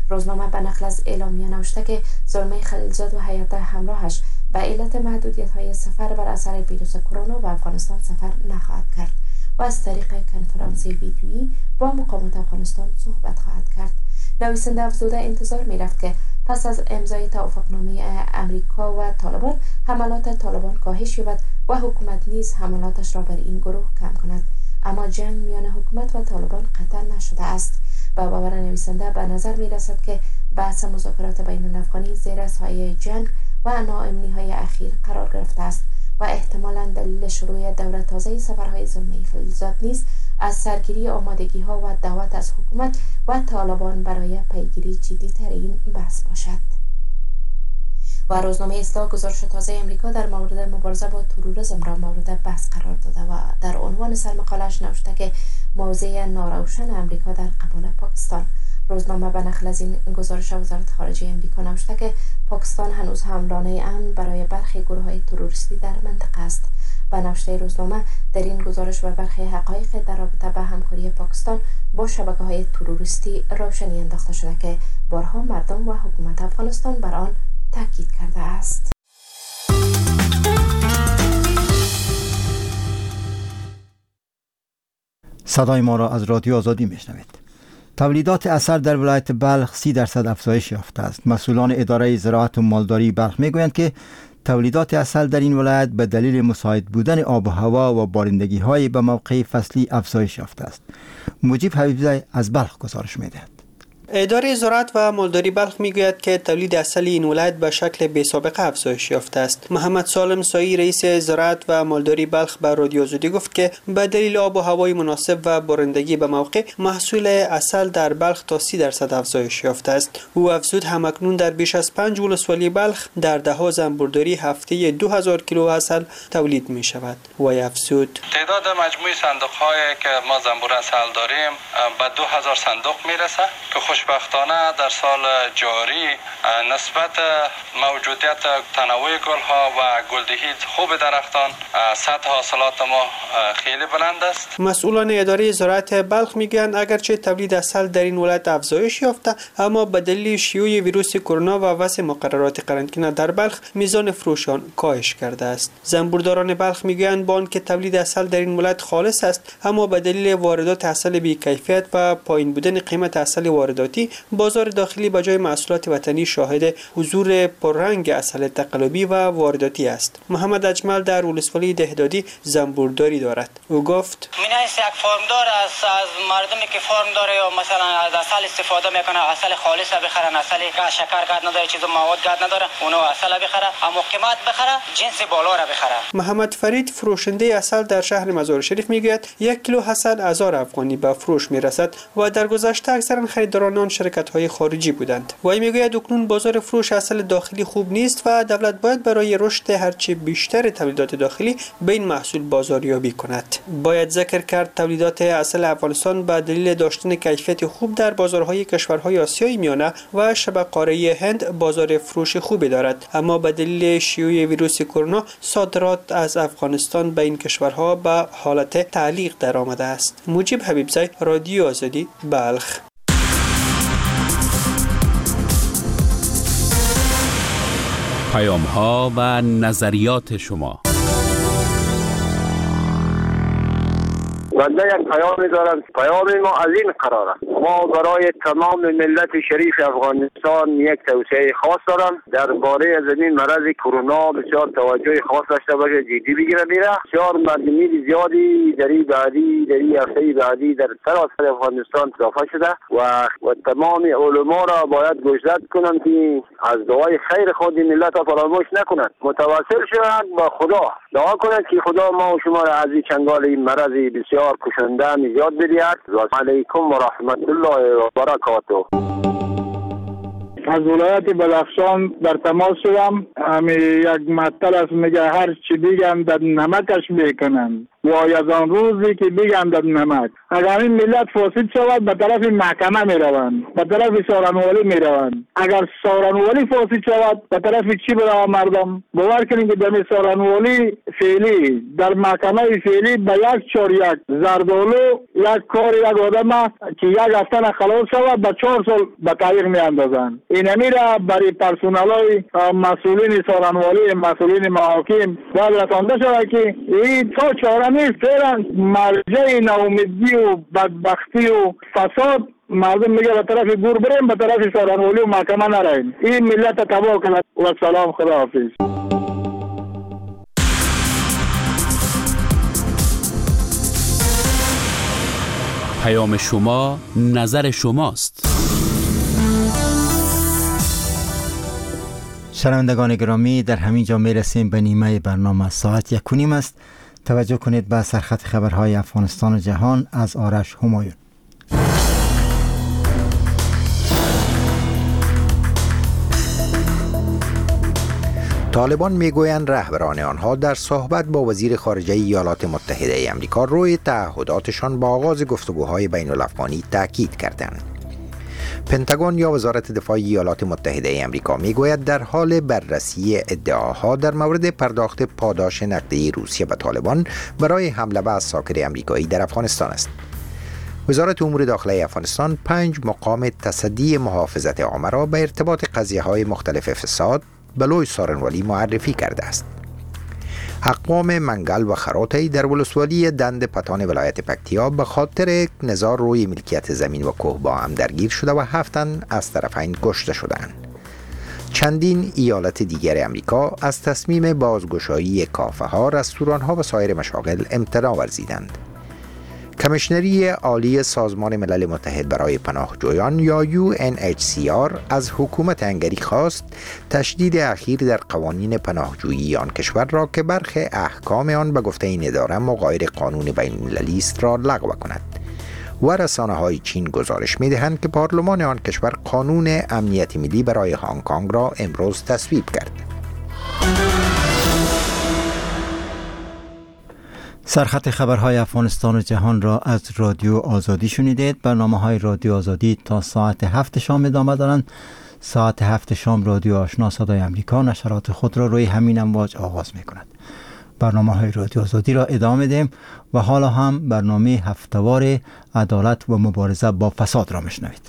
روزنامه به نقل از اعلامیه نوشته که زلمه خلیلزاد و هیئت همراهش به علت محدودیت‌های سفر بر اثر ویروس کرونا به افغانستان سفر نخواهد کرد و از طریق کنفرانس ویدیویی با مقامات افغانستان صحبت خواهد کرد. نویسنده افزوده انتظار می‌رفت که پس از امضای توافقنامه امریکا و طالبان حملات طالبان کاهش یابد و حکومت نیز حملاتش را بر این گروه کم کند، اما جنگ میان حکومت و طالبان قطع نشده است. با باور نویسنده به نظر می رسد که بحث مذاکرات بین الافغانی زیر سایه جنگ و ناامنی‌های اخیر قرار گرفته است و احتمالاً دلیل شروع دوره تازه سفرهای زلمه خلیلزاد نیز از سرگیری آمادگی‌ها و دعوت از حکومت و طالبان برای پیگیری جدی‌تر این بحث باشد. و روزنامه اصلاح گزارش تازه امریکا در مورد مبارزه با تروریسم را مورد بحث قرار داده و در عنوان سرمقاله‌اش نوشته که موضع ناروشن امریکا در قبال پاکستان. روزنامه به نقل از این گزارش وزارت خارجه امریکا نوشته که پاکستان هنوز حملانه امن برای برخی گروه‌های تروریستی در منطقه است. به نوشته روزنامه در این گزارش و برخی حقایق در رابطه با همکاری پاکستان با شبکه‌های تروریستی روشنی انداخته شده که بارها مردم و حکومت افغانستان بر آن تاکید کرده است. صدای ما را از رادیو آزادی میشنوید. تولیدات عسل در ولایت بلخ 30% افزایش یافته است. مسئولان اداره زراعت و مالداری بلخ میگویند که تولیدات عسل در این ولایت به دلیل مساعد بودن آب و هوا و بارندگی های به موقع فصلی افزایش یافته است. مجیب حبیبزی از بلخ گزارش میدهد. اداره زراعت و مالداری بلخ میگوید که تولید عسل این ولایت به شکل بی‌سابقه افزایش یافته است. محمد سالم سایی رئیس زراعت و مالداری بلخ به رادیو آزادی گفت که به دلیل آب و هوای مناسب و بارندگی به موقع محصول عسل در بلخ تا 30% افزایش یافته است. او افزود همکنون در بیش از 5 ولسوالی بلخ در ده‌ها زنبورداری هفته 2000 کیلو عسل تولید می شود. و افزود تعداد مجموعی صندوق‌هایی که ما زنبور عسل داریم به 2000 صندوق میرسه که خوشبختانه در سال جاری نسبت موجودیت تنوع گلها و گلدهی خوب درختان سطح حاصلات ما خیلی بلند است. مسئولان اداره زراعت بلخ میگن اگرچه تولید عسل در این ولایت افزایش یافته، اما به دلیل شیوع ویروس کرونا و وضع مقررات قرنطینه در بلخ میزان فروش آن کاهش کرده است. زنبورداران بلخ میگن با آنکه تولید عسل در این ولایت خالص است، اما به دلیل واردات عسل بی‌کیفیت و پایین بودن قیمت عسل وارداتی بازار داخلی به جای محصولات وطنی شاهد حضور پررنگ عسل تقلبی و وارداتی است. محمد اجمل در ولسوالی دهدادی زنبورداری دارد. او گفت مینایست یک فارمدار از مردمی که فارم داره یا مثلا از عسل استفاده میکنه، عسل خالص بخرن، عسل که شکر قد نداره، چیز مواد قد نداره، اونو عسل بخره، اما قیمت بخره، جنس بالا را بخره. محمد فرید فروشنده عسل در شهر مزار شریف میگوید 1 کیلو عسل 1000 افغانی به فروش میرسد و در گذشته اکثرا خریداران آن شرکت‌های خارجی بودند. وی میگوید اکنون بازار فروش عسل داخلی خوب نیست و دولت باید برای رشد هرچه بیشتر تولیدات داخلی به این محصول بازاریابی کند. باید ذکر کرد تولیدات عسل افغانستان به دلیل داشتن کیفیت خوب در بازارهای کشورهای آسیای میانه و شبه قاره هند بازار فروش خوبی دارد، اما به دلیل شیوع ویروس کرونا صادرات از افغانستان به این کشورها به حالت تعلیق درآمده است. مجیب حبیبزی، رادیو آزادی، بلخ. پیام‌ها و نظریات شما. بنده یک پیامی دارم. پیام ما از این قراره: ما برای تمام ملت شریف افغانستان یک توصیه خاص دارم. درباره از این مرض کرونا بسیار توجه خاص داشته باشه، جدی بگیره میره. بسیار مردمی زیادی در این هفته بعدی در سراسر افغانستان اضافه شده و تمام علما را باید گوشزد کنند که از دعای خیر خود ملت را فراموش نکنند، متوسل شوند با خدا، دعا کنند که خدا ما و شما را از این چنگال این مرض بسیار کشنده نجات بدهد. و علیکم و رحمت الله و برکاته. از ولایت بدخشان در تماس شدم. یک مطلب است، میگه هر چی دیگم در نمکش میکنن. وای از آن روزی که بگندد نمک. اگر این ملت فاسد شود به طرف محکمه می روند، به طرف سارنوالی می روند. اگر سارنوالی فاسد شود به طرف چی بروند مردم؟ باور کنید که در سارنوالی فعلی در محکمه فعلی به 1/1 زردالو یک کار یک آدم که یک هفته خلاص شود به 4 سال به تعویق می اندازند. این میره برای پرسنلای مسئولین سارنوالی، مسئولین محاکم باید رسانده شود که این تا چاره نیست. فعلا مرجع ناامیدی و بدبختی و فساد مردم میگه به طرف گور بریم، به طرف سارنوالی و محکمه نریم. این ملت تباه کنه. و سلام، خدا حافظ. پیام شما نظر شماست. شنوندگان گرامی، در همین جا میرسیم به نیمه برنامه. ساعت 1:30 است. توجه کنید به سرخط خبرهای افغانستان و جهان از آرش همایون. طالبان میگویند رهبران آنها در صحبت با وزیر خارجه ایالات متحده آمریکا روی تعهداتشان با آغاز گفتگوهای بین الافغانی تاکید کردند. پنتاگون یا وزارت دفاع ایالات متحده آمریکا میگوید در حال بررسی ادعاها در مورد پرداخت پاداش نقدی روسیه به طالبان برای حمله به عساکر آمریکایی در افغانستان است. وزارت امور داخلی افغانستان 5 مقام تصدی محافظت عامه را به ارتباط قضیه‌های مختلف فساد به لوی سارنوالی معرفی کرده است. اقوام منگل و خراطی در ولسوالی دند پتان ولایت پکتیا به خاطر نزاع روی ملکیت زمین و کوه با هم درگیر شده و 7 تن از طرفین کشته شدند. چندین ایالت دیگر امریکا از تصمیم بازگشایی کافه ها، رستوران ها و سایر مشاغل امتناع ورزیدند. کمیشنری عالی سازمان ملل متحد برای پناهجویان یا UNHCR از حکومت هنگری خواست تشدید اخیر در قوانین پناهجویی آن کشور را که برخی احکام آن به گفته این اداره مغایر قانون بین المللی است را لغو کند. و رسانه‌های چین گزارش می‌دهند که پارلمان آن کشور قانون امنیت ملی برای هنگ کنگ را امروز تصویب کرد. سرخط خبرهای افغانستان و جهان را از رادیو آزادی شنیدید. برنامه‌های رادیو آزادی تا ساعت 7 شام ادامه دارند. ساعت 7 شام رادیو آشنا صدای امریکا نشرات خود را روی همین امواج آغاز می‌کند. برنامه‌های رادیو آزادی را ادامه دیم و حالا هم برنامه هفته‌وار عدالت و مبارزه با فساد را میشنوید.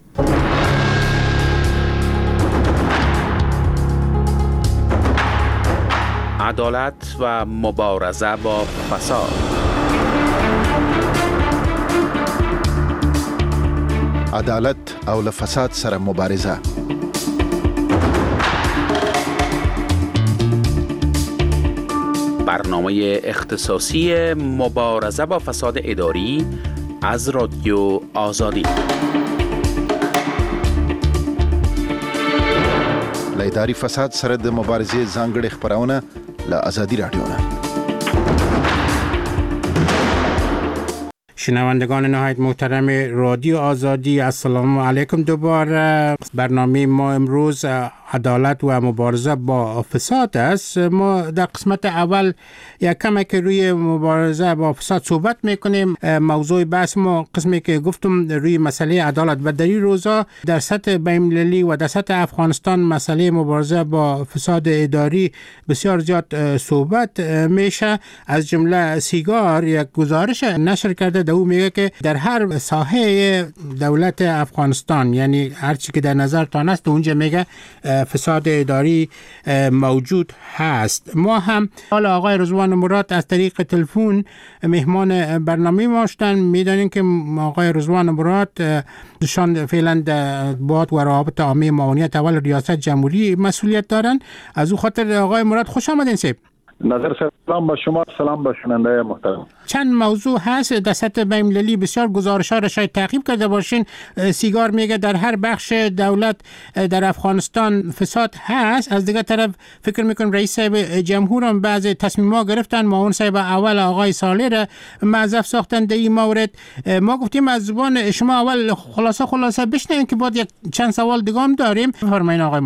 عدالت و مبارزه با فساد. عدالت او له فساد سره مبارزه. برنامه اختصاصی مبارزه با فساد اداری از رادیو آزادی. له اداري فساد سره د مبارزې ځانګړي خبرونه له آزادی رادیو نه. شنوندگان نهایت محترم رادیو آزادی، السلام علیکم. دوباره برنامه ما امروز عدالت و مبارزه با فساد است. ما در قسمت اول یک کمی که روی مبارزه با فساد صحبت میکنیم. موضوع بحث ما قسمی که گفتم روی مسئله عدالت و در این روزا در سطح بین‌المللی و در سطح افغانستان مسئله مبارزه با فساد اداری بسیار زیاد صحبت میشه. از جمله سیگار یک گزارش نشر کرده، در او میگه که در هر ساحه دولت افغانستان، یعنی هر چی که در نظر تان است، اونجا میگه فساد اداری موجود هست. ما هم حالا آقای رضوان مراد از طریق تلفن مهمان برنامه ما هستند. میدانیم که آقای رضوان مراد شان فعلا باد و روابط عامه معاونیت اول ریاست جمهوری مسئولیت دارند. از او خاطر آقای مراد خوش آمدین. سیب نظر سلام با شما، سلام با شنونده محترم. چند موضوع هست در سطح بین‌المللی، بسیار گزارش‌ها را شاید تعقیب کرده باشین. سیگار میگه در هر بخش دولت در افغانستان فساد هست. از دیگر طرف فکر میکنم رئیس صاحب جمهور هم بعض تصمیم‌ها گرفتن، معاون صاحب اول آقای صالح را موظف ساختن در این مورد. ما گفتیم از زبان شما اول خلاصه بشنویم که بعد یک چند سوال دیگه هم داریم. فرمایید آقای مراد.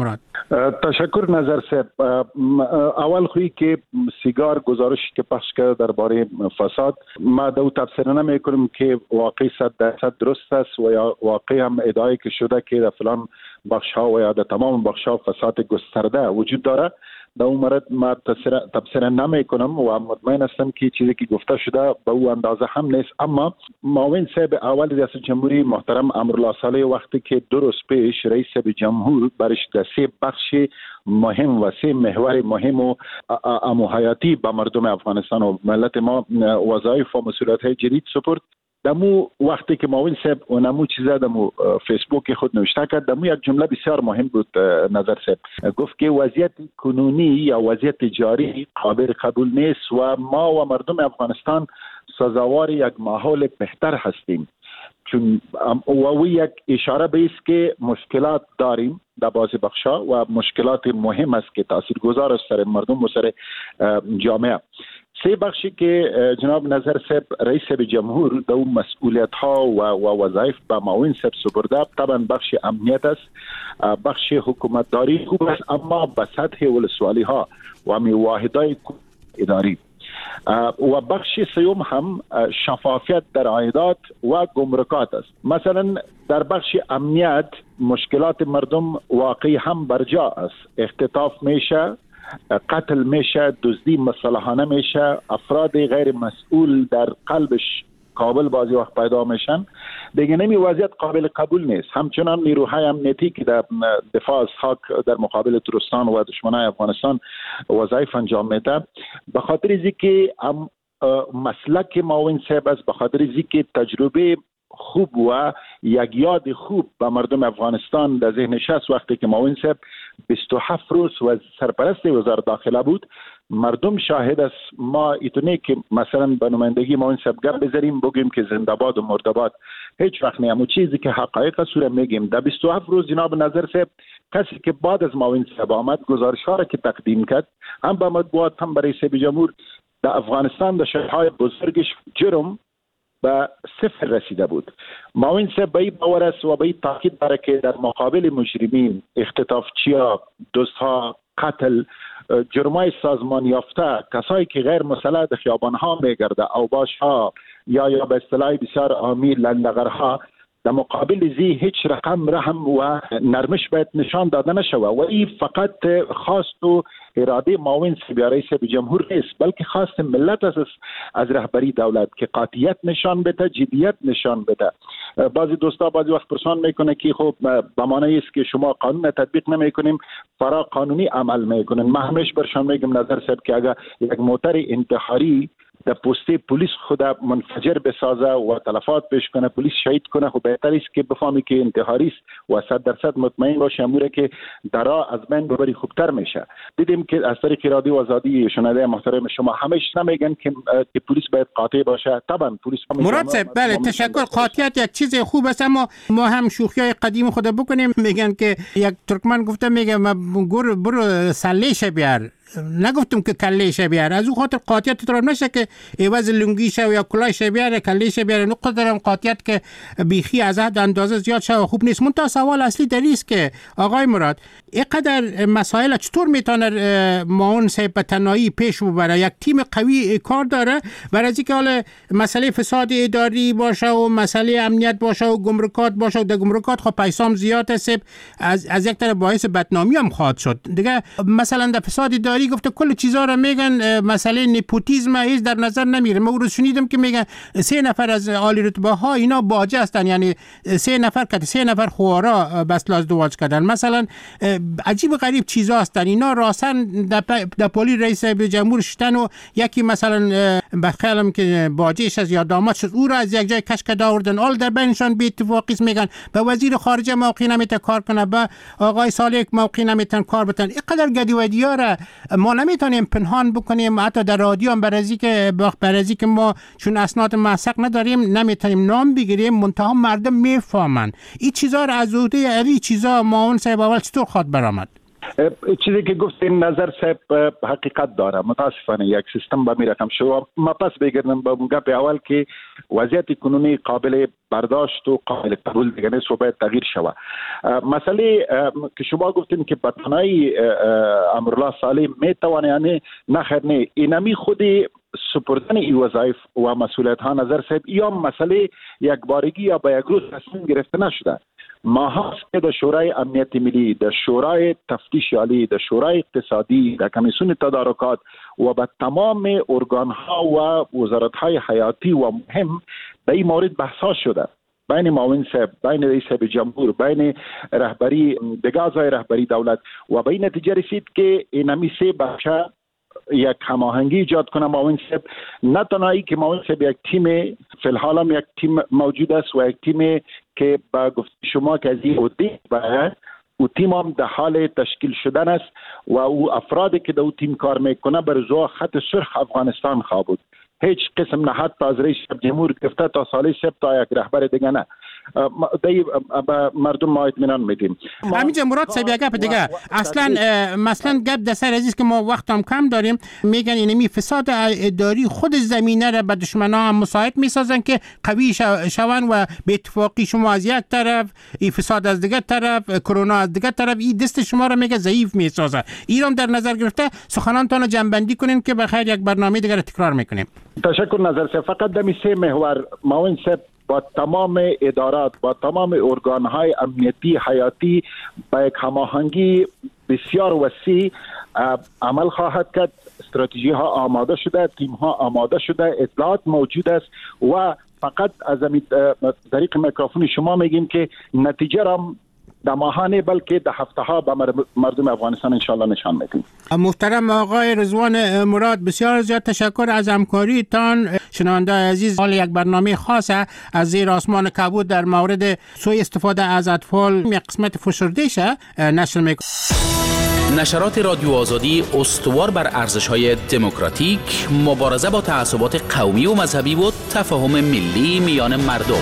تشکر نظر صاحب. اول خویی که سیگار گزارشی که پخش کرده درباره فساد، ما دو تفسیر نمی‌کنیم که واقعی 100% درست است و یا واقعی هم ادعای که شده که در فلان بخش‌ها و یا در تمام بخش‌ها فساد گسترده وجود داره. در اون مورد ما تفسیر نمی‌کنم و مطمئن هستم که چیزی که گفته شده به او اندازه هم نیست. اما معاون صاحب اول ریاست جمهوری محترم امرالله صالح وقتی که 2 روز پیش رئیس جمهور برش در 3 بخش مهم و 3 محور مهم و حیاتی به مردم افغانستان و ملت ما وظایف و مسئولیت‌های جدید سپرد، دمو وقتی که معاون صاحب و نمو چیزا دمو فیسبوک خود نوشته کرد، دمو یک جمله بسیار مهم بود نظر صاحب. گفت که وضعیت کنونی یا وضعیت جاری قابل قبول نیست و ما و مردم افغانستان سزاوار یک ماحول بهتر هستیم. چون او یک اشاره به است که مشکلات داریم در بعضی بخشا و مشکلات مهم است که تاثیرگذار است سر مردم و سر جامعه. 3 بخشی که جناب نظر صاحب رئیس جمهور در اون مسئولیت ها و وظایف به معاون صاحب سپرده، طبعا بخش امنیت است، بخش حکومتداری خوب است، اما به سطح ولسوالی ها و واحدهای اداری و بخش سیوم هم شفافیت در عایدات و گمرکات است. مثلا در بخش امنیت مشکلات مردم واقعی هم برجا است، اختطاف میشه، قتل میشه، دزدی مسلحانه میشه، افراد غیر مسئول در قلبش کابل بعضی وقت پیدا میشن. دیگه نمی وضعیت قابل قبول نیست. همچنان نیروهای امنیتی که در دفاع از خاک در مقابل ترستان و دشمنای افغانستان وظایف انجام میده، به خاطر اینکه مسلک معاون صاحب است، به خاطر اینکه تجربه خوب و یک یاد خوب به مردم افغانستان در ذهنش است. وقتی که معاون صاحب 27 روز و سرپرست وزارت داخله بود، مردم شاهد است. ما ایتونه که مثلا به نمایندگی معاون صاحب گپ بذاریم بگیم که زنده‌باد و مرده‌باد، هیچ وقت نه. اما چیزی که حقایق است رو میگیم. در 27 روز جناب نظر صاحب کسی که بعد از معاون صاحب آمد گزارش‌ها را که تقدیم کرد، هم به مطبوعات هم برای رئیس جمهور، در افغانستان در شهرهای بزرگش جرم به 0 رسیده بود. معاون صاحب به این باور است و به این تاکید داره که در مقابل مجرمین، اختطافچی‌ها، دزدها، قتل، جرمای سازمان یافته، کسایی که غیر مسلح در خیابان‌ها میگرده، اوباش‌ها یا به اصطلاح بسیار عامی لندغرها، در مقابل زی هیچ رقم رحم و نرمش باید نشان داده نشود و این فقط خواست و اراده معاون صاحب رئیس جمهور نیست، بلکه خواست ملت است از رهبری دولت که قاطعیت نشان بده، جدیت نشان بده. بعضی دوستا بعضی وقت پرسان میکنه که خب به معنی است که شما قانون تطبیق نمیکنیم، فرا قانونی عمل میکنن. من همیشه برشان میگم نظر صاحب که اگر یک موتر انتحاری در پسته پلیس خود منفجر بسازه و تلفات پیش کنه، پلیس شهید کنه، خب بهتر است که بفهمی که انتحاری است و 100% مطمئن باشه اموره که درا از بین ببری خوبتر میشه. دیدیم که از طریق رادیو آزادی شنونده محترم شما همیشه نمیگن که پلیس باید قاطع باشه. طبعا پلیس مراد صاحب بله تشکر، قاطعیت یک چیز خوب است، اما ما هم شوخی‌های قدیم خود بکنیم. میگن که یک ترکمن گفته میگه برو سلیش بیار، نگفتم که کلیش بیار. از اون خاطر قاطعیت طرف نشه که عوض لنگیش و یا کلاهش بیاره کلیش بیاره. نقطه دارم قاطعیت که بیخی از حد اندازه زیاد شه خوب نیست. منتها سوال اصلی در است که آقای مراد اینقدر مسائل چطور میتونه معاون صاحب به تنهایی پیش ببره؟ یک تیم قوی کار داره برای اینکه حالا مسئله فساد اداری باشه و مسئله امنیت باشه و گمرکات باشه و در گمرکات خب پیسام زیاد است، از یک طرف باعث بدنامی هم خواهد شد دیگه. مثلا در فساد اداری گفته کل چیزا رو میگن، مسئله نپوتیسم هیچ در نظر نمیره. ما رو شنیدم که میگن 3 نفر از عالی رتبه ها اینا باجه هستن، یعنی 3 نفر خوارا بس ازدواج کردن. مثلا عجیب غریب چیزا هستن اینا. راستن در پلی رئیس جمهور شدن و یکی مثلا بخیالم که باجهش از یا داماد شد او را از یک جای کش کرده آوردن، آل در بینشان بی اتفاقی میگن به وزیر خارجه موقعی نمیتونه کار کنه، به آقای صالح موقعی نمیتونه کار بتن. اینقدر گدیودیا را ما نمیتونیم پنهان بکنیم، حتی در رادیو هم برازی که ما چون اسناد موثق نداریم نمیتونیم نام بگیریم، منتها مردم میفهمن این چیزا را. از عهده این چیزا معاون صاحب اول چطور خواد برآمد؟ چیزی که گفتین نظر صاحب حقیقت داره. متاسفانه یک سیستم به می رقم شو. ما پس بگردم به گپ اول که وضعیت کنونی قابل برداشت و قابل قبول دیگه نیست و باید تغییر شود. مسئله که شما گفتین که به تنهایی امرالله صالح می توانه، یعنی نخیر نه، اینمی خودی سپردن این وظایف و مسئولیت ها نظر صاحب یا مسئله یک بارگی یا با یک روز تصمیم گرفته نشده. ما هست که در شورای امنیت ملی، در شورای تفتیش عالی، در شورای اقتصادی، در کمیسیون تدارکات و به تمام ارگان ها و وزارت های حیاتی و مهم به این مورد بحث شده. بین معاون صاحب، بین رئیس صاحب جمهور، بین رهبری دیگر اعضای رهبری دولت و به این نتیجه رسید که اینمی سه بخش یک هماهنگی ایجاد کنه. معاون صاحب نه تنهایی که معاون صاحب یک تیم فی الحال هم یک تیم موجود است و یک تیم که با گفت شما که از این عهده باید او تیم هم در حال تشکیل شدن است و او افرادی که در او تیم کار میکنه بر زو خط سرخ افغانستان خواه بود. هیچ قسم نه حتی از رئیس جمهور گفته تا سال سب تا یک رهبر دیگه نه. مردم ما اطمینان میدیم. همینجا مراد صاحب یک گپ دیگه اصلا مثلا گپ در سر عزیز که ما وقت هم کم داریم، میگن اینمی فساد اداری خود زمینه را به دشمنا هم مساعد میسازن که قوی شون و به اتفاقی شما از یک طرف، این فساد از دیگه طرف، کرونا از دیگه طرف، این دست شما را میگه ضعیف میسازه. اینم در نظر گرفته سخنانتان جنبندی کنین که بخیر یک برنامه دیگه تکرار میکنیم. تشکر نظر صاحب. فقط دمی سه محور معاون صاحب با تمام ادارات، با تمام ارگان‌های امنیتی حیاتی با یک هماهنگی بسیار وسیع عمل خواهد کرد. استراتژی ها آماده شده، تیم ها آماده شده، اطلاعات موجود است و فقط از طریق میکروفون شما میگیم که نتیجه را در ماهانه بلکه در هفته ها به مردم افغانستان انشالله نشان میدیم. محترم آقای رضوان مراد، بسیار زیاد تشکر از همکاری تان. شنونده عزیز، حال یک برنامه خاصه از زیر آسمان کبود در مورد سوء استفاده از اطفال یک قسمت فشردهشه نشر میکنه. نشرات رادیو آزادی استوار بر ارزش‌های دموکراتیک، مبارزه با تعصبات قومی و مذهبی و تفاهم ملی میان مردم.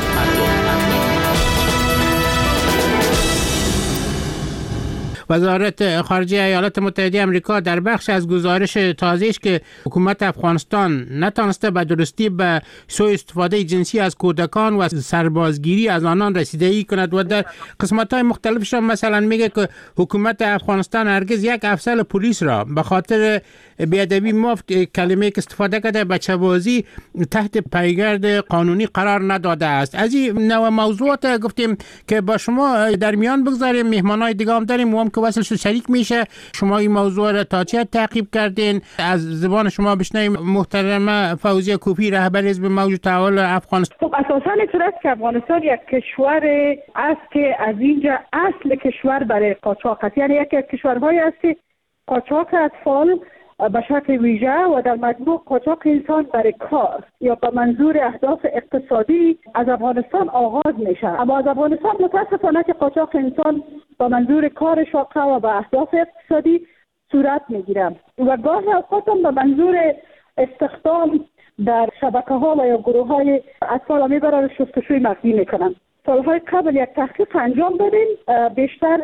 وزارت خارجه ایالات متحده آمریکا در بخش از گزارش تازه‌اش که حکومت افغانستان نتوانسته به درستی به سوء استفاده جنسی از کودکان و سربازگیری از آنان رسیدگی کند و در قسمت‌های مختلفش مثلا میگه که حکومت افغانستان هرگز یک افسر پلیس را به خاطر بی‌ادبی مفت کلمه که استفاده کرده بچه‌بازی تحت پیگرد قانونی قرار نداده است. از این نوع موضوعات گفتیم که با شما در میان بگذاریم. مهمانای دیگه هم داریم و که وصل شریک میشه. شما این موضوع را تا چه تعقیب کردین؟ از زبان شما بشنویم. محترمه فوزیه کوفی، رهبر حزب موج تحول افغانستان. خب اساساً اینطور که افغانستان یک کشور است که از اینجا اصل کشور برای قاچاق است، یعنی یک از کشورهایی است که قاچاق اطفال به شکل ویژه و در مجموع قاچاق انسان برای کار یا به منظور اهداف اقتصادی از افغانستان آغاز میشه. اما از افغانستان متاسفانه که قاچاق انسان به منظور کار شاقه و به اهداف اقتصادی صورت میگیره و گاهی اوقات هم به منظور استخدام در شبکه ها و یا گروه های اطفال میبرن شستشوی مغزی میکنن. سالهای قبل یک تحقیق انجام دادیم، بیشتر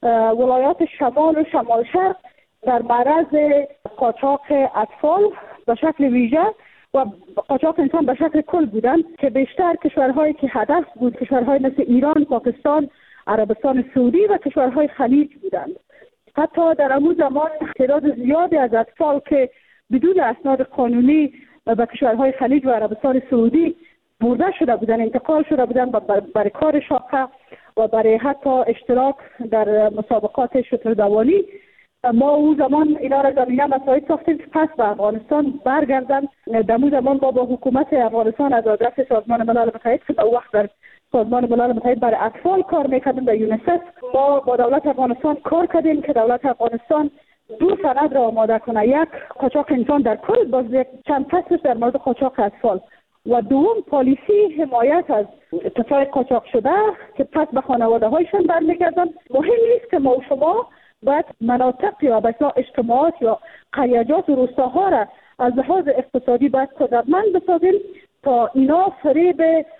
ولایات شمال و شمال شرق در معرض قاچاق اطفال به شکل ویژه و قاچاق انسان به شکل کل بودند که بیشتر کشورهایی که هدف بود کشورهای مثل ایران، پاکستان، عربستان سعودی و کشورهای خلیج بودند. حتی در همون زمان تعداد زیادی از اطفال که بدون اسناد قانونی به کشورهای خلیج و عربستان سعودی برده شده بودند، انتقال شده بودند برای کار شاقه و برای حتی اشتراک در مسابقات شتردوانی. ما او زمان اینا را زمینه مساعد ساختیم که پس به افغانستان برگردن. در اون زمان ما با حکومت افغانستان از آدرس سازمان ملل متحد که او وقت در سازمان ملل متحد برای اطفال کار میکردیم در یونیسف، ما با دولت افغانستان کار کردیم که دولت افغانستان دو سند را آماده کنه. یک، قاچاق انسان در کل، باز چند فصل در مورد قاچاق اطفال، و دوم پالیسی حمایت از طفلان قاچاق شده که پس به خانواده هایشان برمیگردن. مهم نیست که ما و شما باید مناطق یا مثلا اجتماعات یا قریجات و روستاها را از لحاظ اقتصادی باید قدرتمند بسازیم تا اینا فریب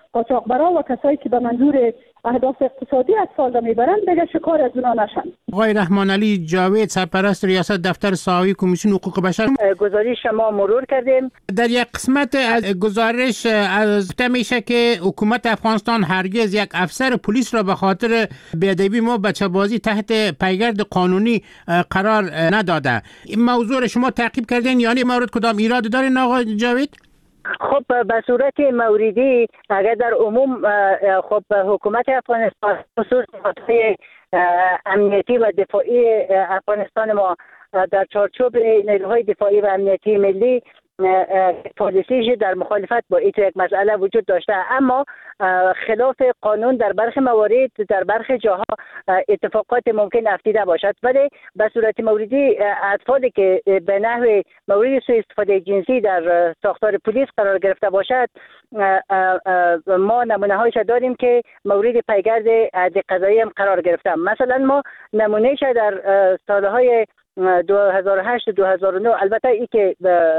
قاچاقبرا و کسایی که به منظور اهداف اقتصادی اطفال را میبرند دیگه شکار از اونا نشن. آقای رحمان علی جاوید، سرپرست ریاست دفتر ساوی کمیسیون حقوق بشر، گزارش ما مرور کردیم. در یک قسمت از گزارش از میشه که حکومت افغانستان هرگز یک افسر پلیس را به خاطر بی‌ادبی و بچه‌بازی تحت پیگرد قانونی قرار نداده. این موضوع شما تعقیب کردین؟ یعنی مورد کدام ایراد دارین آقای جاوید؟ خب به صورت موردی اگر در عموم خب حکومت افغانستان خصوص خطای امنیتی و دفاعی افغانستان ما در چارچوب نیروهای دفاعی و امنیتی ملی پالیسیش در مخالفت با این یک مسئله وجود داشته، اما خلاف قانون در برخی موارد در برخی جاها اتفاقات ممکن افتیده باشد، ولی به صورت موردی اطفالی که به نحو مورد سوء استفاده جنسی در ساختار پلیس قرار گرفته باشد ما نمونه هایش داریم که مورد پیگرد عدل قضایی هم قرار گرفته. مثلا ما نمونهش در سالهای 2008 2009 البته ای که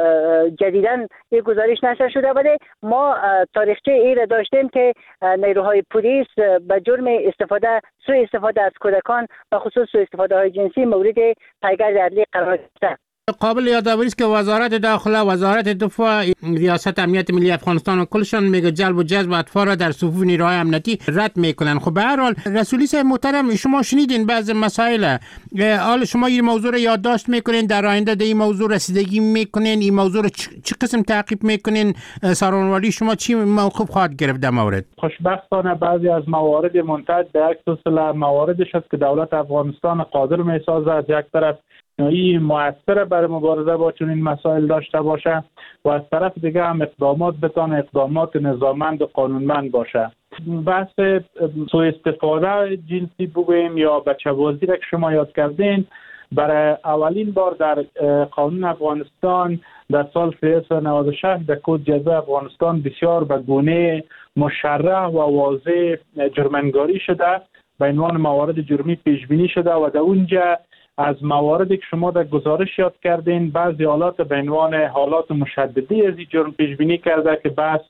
جدیداً یک گزارش نشر شده، ولی ما تاریخچه ای را داشتیم که نیروهای پلیس به جرم سوء استفاده از کودکان و خصوص سوء استفاده های جنسی مورد پیگرد عدلی قرار گرفته. قابل یادآوری است که وزارت داخله، وزارت دفاع، ریاست امنیت ملی افغانستان و کلشان میگه جلب و جذب اطفال را در صفوف نیروهای امنیتی رد میکنن. خب به هر حال رسولی صاحب محترم، شما شنیدین بعض مسائل، حال شما این موضوع را یادداشت میکنین، در آینده به این موضوع رسیدگی میکنین، این موضوع را چه قسم تعقیب میکنین؟ سازمانوالی شما چی موقف خواهد گرفت در مورد؟ خوشبختانه بعضی از موارد منتج در یک سلسله مواردش است که دولت افغانستان قادر میسازه از یک طرف این مؤثر برای مبارزه با چنین مسائل داشته باشه و از طرف دیگه هم اقدامات نظاممند و قانونمند باشه. بحث سوء استفاده جنسی بگوییم یا بچه‌بازی را که شما یاد کردین، برای اولین بار در قانون افغانستان در سال 1396 در کد جزای افغانستان بسیار به گونه مشرح و واضح جرم‌انگاری شده، به عنوان موارد جرمی پیش بینی شده و در اونجا از مواردی که شما در گزارش یاد کردین بعضی حالات به عنوان حالات مشددی از این جرم پیش بینی کرده که بحث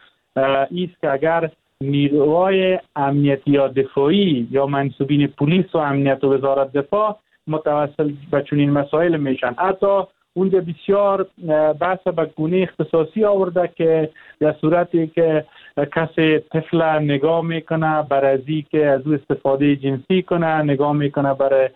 ایست که اگر نیروهای امنیتی یا دفاعی یا منصوبین پلیس و امنیت و وزارت دفاع متوسل به چنین مسائل میشن، حتی اونجا بسیار بحث به گونه اختصاصی آورده که در صورتی که کسی طفل نگاه میکنه برای که از او استفاده جنسی کنه، نگاه میکنه برای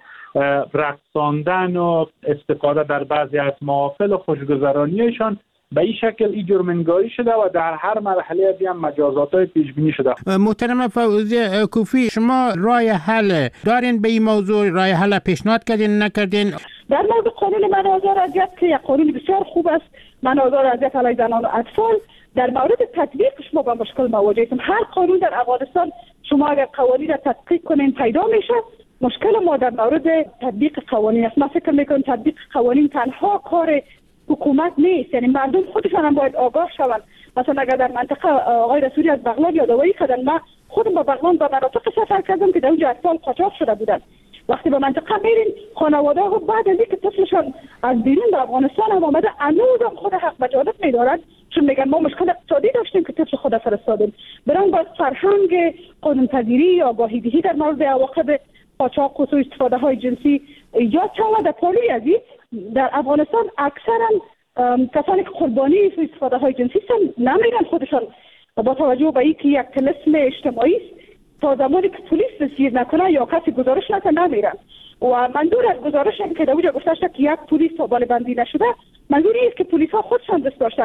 رقصاندن و استفاده در بعضی از محافل و خوشگذرانیشان، به این شکل این جرم‌انگاری شده و در هر مرحله هم مجازات‌های پیش بینی شده. محترم فوزی کوفی، شما راه حل دارین به این موضوع؟ راه حل پیشنهاد کردین نکردین؟ در مورد قانون منع آزار و اذیت که یک قانون بسیار خوب است، منع آزار و اذیت علیه زنان و اطفال، در مورد تطبیقش ما با مشکل مواجه هستیم. هر قانون در افغانستان شما اگر قوانین را تطبیق کنین پیدا میشه، مشکل ما در مورد تطبیق قوانین است. ما فکر میکنم تطبیق قوانین تنها کار حکومت نیست، یعنی مردم خودشان هم باید آگاه شوند. مثلا اگر در منطقه آقای رسولی از بغلان یادآوری کردن، من خودم با بغلان با مناطق سفر کردم که در اونجا اطفال قاچاق شده بودن. وقتی به منطقه میرین خانواده ها بعد از اینکه طفلشان از بیرون به افغانستان هم آمده هنوز خود حق وجادت میدارن، چون میگن ما مشکل اقتصادی داشتیم که طفل خود فرستادیم. برام باید فرهنگ قانون‌پذیری یا آگاهی دهی در مورد عواقب قاچاق و سوء استفاده های جنسی یا چند در پالوی ازی در افغانستان اکثرا کسانی که قربانی سوء استفاده های جنسی هستند نمیرن خودشان، با توجه به اینکه یک طلسم اجتماعی تا زمانی که پلیس رسید نکنه یا کسی گزارش نکنه نمیرن. و منظور از گزارش که در اونجا گفته شده که یک پلیس تابال بندی نشده، منظور است که پلیس ها خودشان دست داشتن،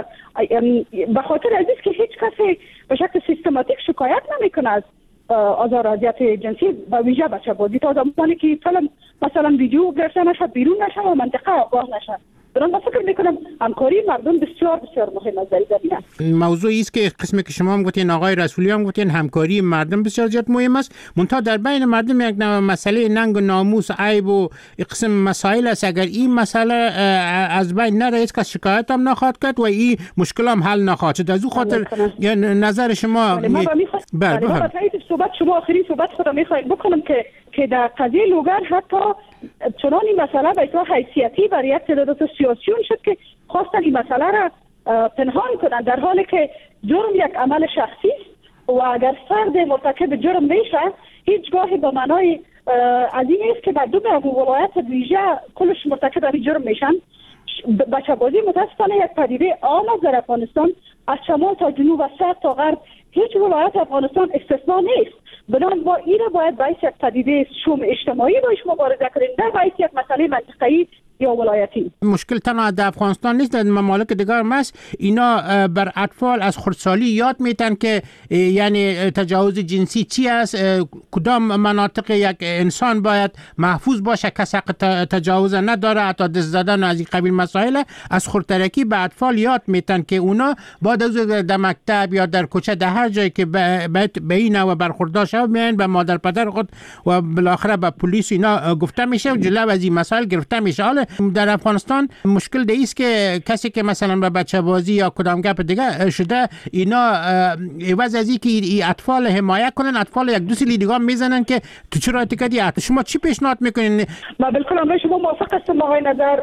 به خاطر از که هیچ کسی به شکل سیستماتیک شکایت نمیکنه از آزار و اذیت جنسی و ویژه بچه‌بازی تا زمانی که فیلم مثلا ویدیو گرفته نشه، بیرون نشه و منطقه آگاه نشه. من فکر میکنم همکاری مردم بسیار بسیار مهم است در این زمینه. موضوعی است که قسمی که شما هم گفتین، آقای رسولی هم گفتین، همکاری مردم بسیار زیاد مهم است. منتها در بین مردم یک مسئله ننگ و ناموس، عیب و قسم مسائل است. اگر این مسئله از بین نره هیچ کس شکایت هم نخواهد کرد و این مشکل هم حل نخواهد شد. از او خاطر نظر شما صحبت شما آخرین صحبت خودم میخواید بکنم که در قضیه لوگر حتی چنان این مسئله به اصطلاح حیثیتی برای یک تعداد سیاسیون شد که خواستن این مسئله را پنهان کنند، در حالی که جرم یک عمل شخصی است و اگر فرد مرتکب جرم میشه هیچگاه به معنای از این است که مردم ولایت ویژه کلش مرتکب جرم میشن. بچه بازی متاسفانه یک پدیده عام است در افغانستان، از شمال تا جنوب و شرق تا غرب هیچ ولایت افغانستان استثنا نیست. بنابراین ما این را باید باعث یک پدیده شوم اجتماعی باش مبارزه کنیم، نه باعث یک مسئله منطقه‌ای یا ولایتی. مشکل تنها در افغانستان نیست، در ممالک دیگر هم است. اینا بر اطفال از خردسالی یاد میتن که یعنی تجاوز جنسی چی است، کدام مناطق یک انسان باید محفوظ باشه، کسی تجاوز نداره، حتی دست زدن از این قبیل مسائل از خردترکی به اطفال یاد میتن که اونا بعد از در مکتب یا در کوچه در هر جایی که به این نوع برخوردار شود میان به مادر پدر خود و بالاخره به پلیس اینا گفته میشه و جلو از این مسائل گرفته میشه. حالا در افغانستان مشکل ده است که کسی که مثلا به بچه بازی یا کدام گپ دیگه شده اینا عوض از این که این اطفال حمایت کنن، اطفال یک دو سیلی دیگه میزنن که تو چرا اتکادی شما چی پیشنهاد میکنین؟ ما بالکل همراه شما موافق هستم آقای نظر.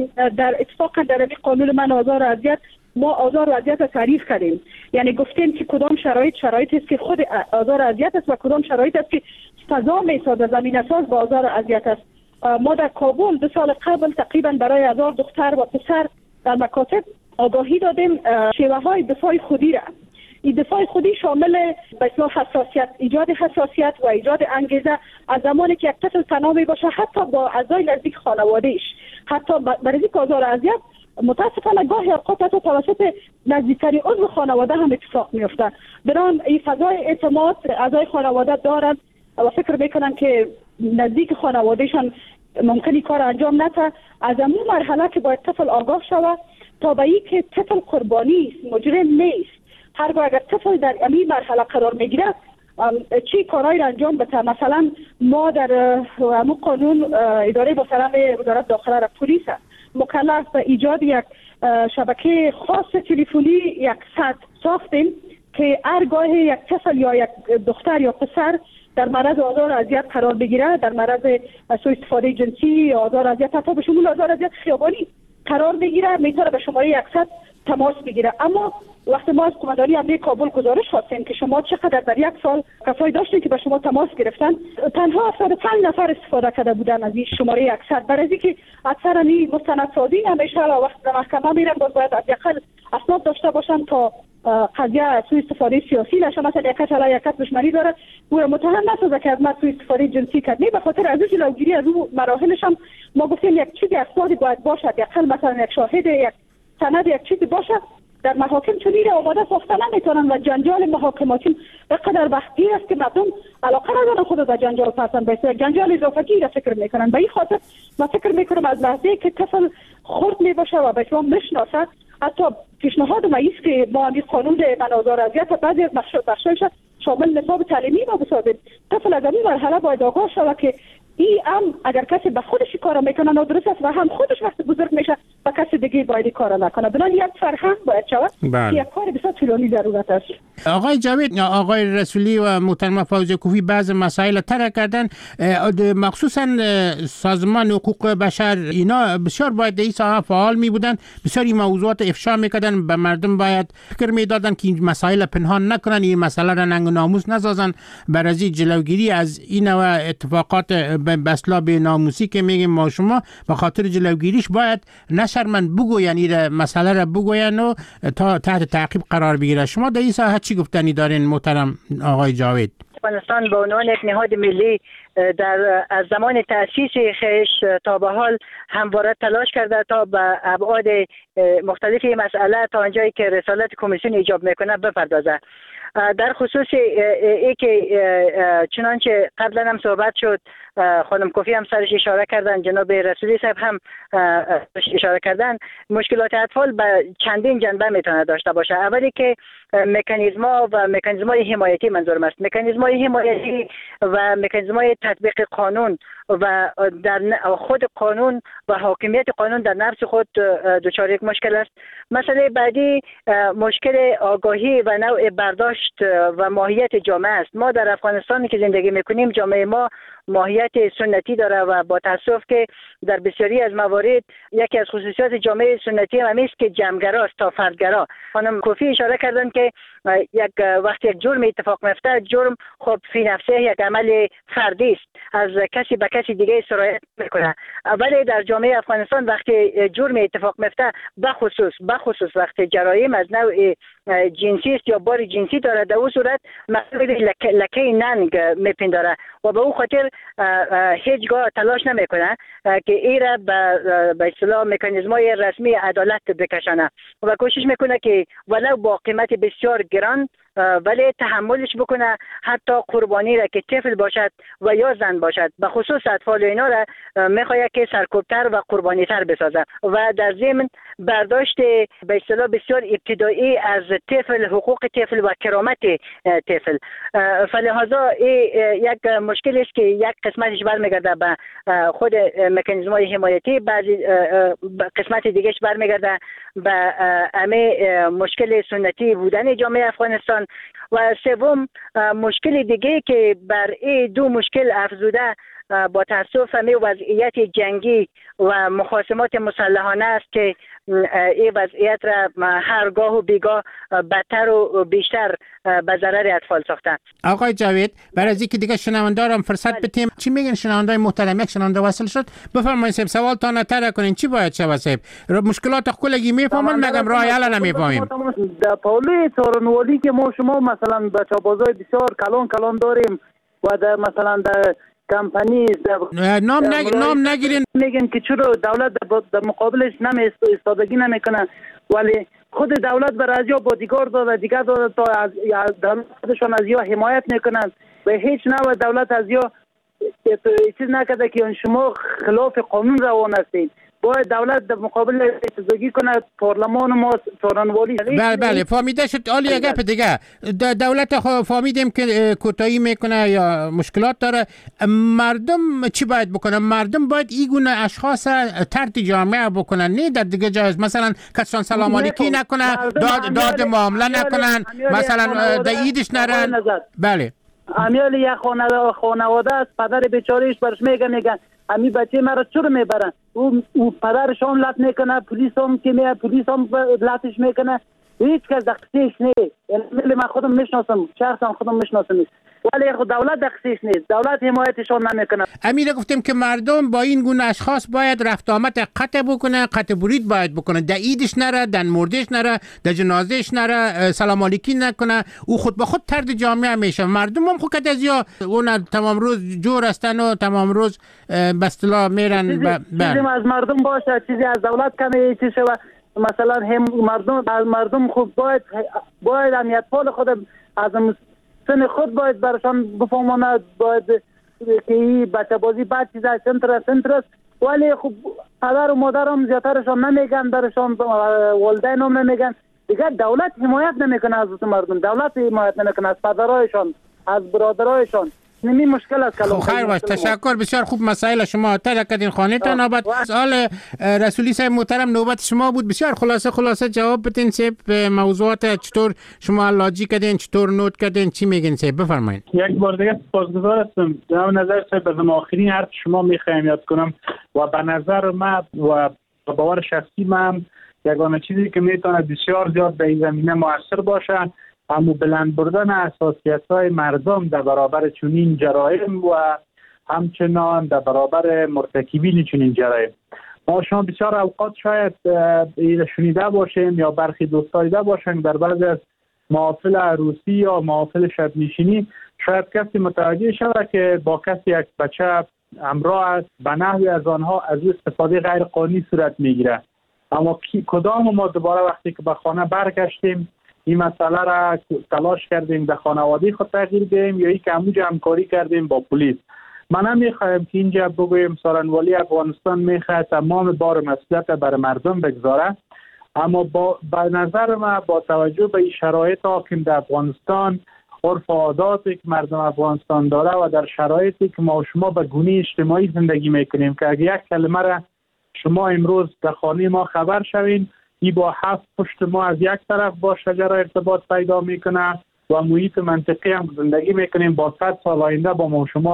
در اتفاق در قانون من آزار و اذیت ما آزار و اذیت را تعریف کردیم، یعنی گفتیم که کدام شرایطی است که خود آزار و اذیت است و کدام شرایط است که فضا میسازه زمینه ساز با آزار و اذیت است. ما در کابل 2 سال قبل تقریبا برای 1000 دختر و پسر در مکاتب آگاهی دادیم شیوه های دفاع خودی را. این دفاع خودی شامل به اصطلاح حساسیت، ایجاد حساسیت و ایجاد انگیزه از زمانی که یک طفل تنها می باشه حتی با اعضای نزدیک خانواده‌اش، حتی برای آزار و اذیت متاسفانه گاهی اوقات توسط نزدیکترین عضو خانواده هم اتفاق میفته. بران این فضای اعتماد اعضای خانواده دارند و فکر میکنن که نزدیک خانوادهشان ممکنی کار انجام نده. از اون مرحله که باید طفل آگاه شود تا به این که طفل قربانی است، مجرم نیست. هرگاه اگر طفل در این مرحله قرار میگیره چی کارهایی را انجام بده. مثلا ما در همون قانون اداره محترم وزارت داخله را پلیس مکلف به ایجاد یک شبکه خاص تلفنی 100 ساختیم که هرگاه یک طفل یا یک دختر یا پسر در معرض آزار و اذیت قرار بگیره، در معرض سوء استفاده جنسی یا آزار و اذیت، حتی به شمول آزار و اذیت خیابانی قرار بگیره، میتونه به شماره 100 تماس بگیره. اما وقتی ما از قماندانی امنیت کابل گزارش خواستیم که شما چقدر در یک سال کسایی داشتین که به شما تماس گرفتن، تنها 75 نفر استفاده کرده بودن از این شماره 100. برای اینکه اکثر این مستندسازی همیشه وقتی به محکمه میرن باید حداقل اسناد داشته باشن تا قضیه سوء استفاده سیاسی نشه. مثلا یک کس علیه یک کس دشمنی داره او را متهم نسازه که از ما سوء استفاده جنسی کرد، نه، به خاطر از جلوگیری از اون مراحلش هم ما گفتیم یک چیزی اسنادی باید باشه، حداقل مثلا یک شاهد، یک سند، یک چیزی باشه. در محاکم چون این آماده ساخته نمیتونن و جنجال محاکماتی بقدر وقتی است که مردم علاقه ندارن خود در جنجال پرسن، به جنجال اضافی را فکر میکنن. به این خاطر من فکر میکنم از لحظه که طفل خرد میباشه و به اسلام میشناسه، حتی پیشنهاد ما است که ما این قانون من آزار و اذیت بعضی از بخشایش شامل نصاب تعلیمی ما بسازیم. طفل از این مرحله باید آگاه شود که این هم اگر کسی به خودش کار میکنه نادرست است و هم خودش وقت بزرگ میشه و کسی دیگه باید کار نکنه. بنابراین یک فرهنگ باید شود که یک کار بسیار طولانی ضرورت است. آقای جاوید، آقای رسولی و محترم فوزی کوفی بعض مسائل طرح کردن، مخصوصا سازمان حقوق بشر اینا بسیار باید در این ساحه فعال می بودن، بسیار این موضوعات افشا میکردن، به مردم باید فکر میدادن که این مسائل پنهان نکنن، این مسئله را ننگ و ناموس نسازن، برای جلوگیری از این نوع اتفاقات به اصطلاح ناموسی که میگیم ما شما، به خاطر جلوگیریش باید نشرمند بگوین، این مسئله را بگوین و تا تحت تعقیب قرار بگیره. شما در این ساحه چی گفتنی دارین محترم آقای جاوید؟ افغانستان به عنوان یک نهاد ملی از زمان تأسیس خیش تا به حال همواره تلاش کرده تا به ابعاد مختلفی مسئله تا آنجایی که رسالت کمیسیون ایجاب میکنه بپردازه. در خصوص ای که چنانچه قبلا هم صحبت شد، خانم کوفی هم سرش اشاره کردن، جناب رسولی صاحب هم اشاره کردن، مشکلات اطفال به چندین جنبه میتونه داشته باشه. اولی که مکانیزم‌ها و مکانیزم‌های حمایتی منظورم است، مکانیزم‌های حمایتی و مکانیزم‌های تطبیق قانون و در خود قانون و حاکمیت قانون در نفس خود دچار یک مشکل است. مسئله بعدی مشکل آگاهی و نوع برداشت و ماهیت جامعه است. ما در افغانستان که زندگی میکنیم، جامعه ما ماهیت سنتی داره و با تاسف که در بسیاری از موارد یکی از خصوصیات جامعه سنتی هم است که جمع‌گراست تا فردگرا. خانم کوفی اشاره کردن که وقتی یک جرم اتفاق میفته، جرم خب فی نفسه یک عمل فردی است، از کسی به کسی دیگه سرایت میکنه. ولی در جامعه افغانستان وقتی جرم اتفاق میفته، بخصوص وقتی جرایم از نوع جنسی است یا بار جنسی داره، در اون صورت مسئول لکه ننگ میپنداره و به اون خاطر هیچگاه تلاش نمیکنه که ایره به اصطلاح مکانیزم‌های رسمی عدالت بکشانه و کوشش میکنه که ولو با قیمت بسیار گران ولی تحملش بکنه، حتی قربانی را که طفل باشد و یا زن باشد، به خصوص اطفال اینا را میخواد که سرکوبتر و قربانی تر بسازه و در ضمن برداشت به اصطلاح بسیار ابتدایی از طفل، حقوق طفل و کرامت طفل. فلهذا یک مشکل است که یک قسمتش برمیگرده به خود مکانیزم‌های حمایتی، بعضی قسمت دیگهش برمیگرده به همه مشکل سنتی بودن جامعه افغانستان و سوم مشکل دیگه که بر این دو مشکل افزوده با تاسف همه وضعیت جنگی و مخاصمات مسلحانه است که این وضعیت را هرگاه و بیگاه بدتر و بیشتر به ضرر اطفال ساخته. آقای جاوید، برای از اینکه دیگه شنوندارم فرصت بدیم، چی میگن شنوندای محترم؟ یک شنونده وصل شد، بفرمایید صاحب، سوال تا نتر کنین چی باید شود صاحب؟ مشکلات کلگی میفهمن مگم راه حل نمیفهمیم. در پاله تارنوالی که ما شما مثلا بچه بازای بسیار کلان داریم و در مثلا در کمپانی نام نگیرین، میگن که چرا دولت در مقابلش ایستادگی نمیکنه، ولی خود دولت برای ازیا بادیگارد داده دیگه داده تا از دولتشان ازیا حمایت میکنن و هیچ نوع دولت ازیا چیز نکرده که شما خلاف قانون روان هستید. باید دولت در مقابل ایستادگی کنه. پارلمان ما تارنوالی بله فهمیده شد. عالی یک گپ دیگه، دولت فهمیدیم که کوتاهی میکنه یا مشکلات داره، مردم چی باید بکنن؟ مردم باید این گونه اشخاص ترد جامعه بکنن، نه در دیگه جایز مثلا کسان سلام علیکی نکنه، داد معامله نکنن، مثلا در ایدش نرن. بله امیال یک خانواده است، پدر بیچارهش برش میگن امی بچه مرا چرا میبرن؟ او پدرشان لط میکنه، پلیس هم لطش میکنه، هیچ کس دقیقش نیست. یعنی من خودم میشناسم، شخصا خودم میشناسم، ولی دولت دقیقش نیست، دولت حمایتشان نمیکنه. امیر گفتیم که مردم با این گونه اشخاص باید رفت آمد قطع بکنه، قطع برید باید بکنه، در عیدش نره، در مردش نره، در جنازهش نره، سلام علیکی نکنه، او خود به خود ترد جامعه میشه. مردم هم خود از یا اون تمام روز جور هستن و تمام روز به اصطلاح میرن. چیزی از مردم باشه، چیزی از دولت کمی چیزی و مثلا هم مردم خوب باید امیتفال خود از سن خود باید برشان بفهماند، باید که این بچه بازی بعد چیز از سنتر است، ولی خب پدر و مادر هم زیادترشان نمیگن، برشان والدین هم نمیگن دیگه. دولت حمایت نمیکنه از مردم، دولت حمایت نمیکنه از پدرایشان، از برادرایشان. نمی مشکل است. خیر باش، تشکر، بسیار خوب. مسائل شما ترک کردین خانه تا نوبت سوال رسولی صاحب محترم نوبت شما بود. بسیار خلاصه جواب بدین صاحب به موضوعات چطور شما لاجی کردین، چطور نوت کردین، چی میگین صاحب؟ بفرمایید. یک بار دیگه سپاسگزار هستم. در نظر صاحب از آخرین حرف شما میخوایم یاد کنم و به نظر من و باور شخصی من یگانه چیزی که میتونه بسیار زیاد به این زمینه موثر باشه اما بلند بردن حساسیت‌های مردم در برابر چنین جرایم و همچنان در برابر مرتکبین چنین جرایم. ما شما بسیار اوقات شاید شنیده باشیم یا برخی دوستان دیده باشیم در بعضی از محافل عروسی یا محافل شب نشینی شاید کسی متوجه شود که با کسی یک بچه همراه است، به نحوی از آنها از استفاده غیر قانونی صورت میگیره. اما کدام ما دوباره وقتی که به خانه برگشتیم این مسئله را تلاش کردیم به خانواده خود تغییر دهیم یا یک همونجا همکاری کردیم با پلیس؟ من هم میخوایم که اینجا بگویم سارنوالی افغانستان میخواد تمام بار مسئولیت بر مردم بگذاره، اما به نظر من با توجه به این شرایط حاکم در افغانستان، عرف و عاداتی که مردم افغانستان داره و در شرایطی که ما و شما به گونه اجتماعی زندگی میکنیم که اگه یک کلمه را شما امروز در خانه ما خبر شوین، این با 7 پشت ما از یک طرف با شجره ارتباط پیدا میکنه و محیط منطقی هم زندگی میکنیم، با 100 سال آینده با ما شما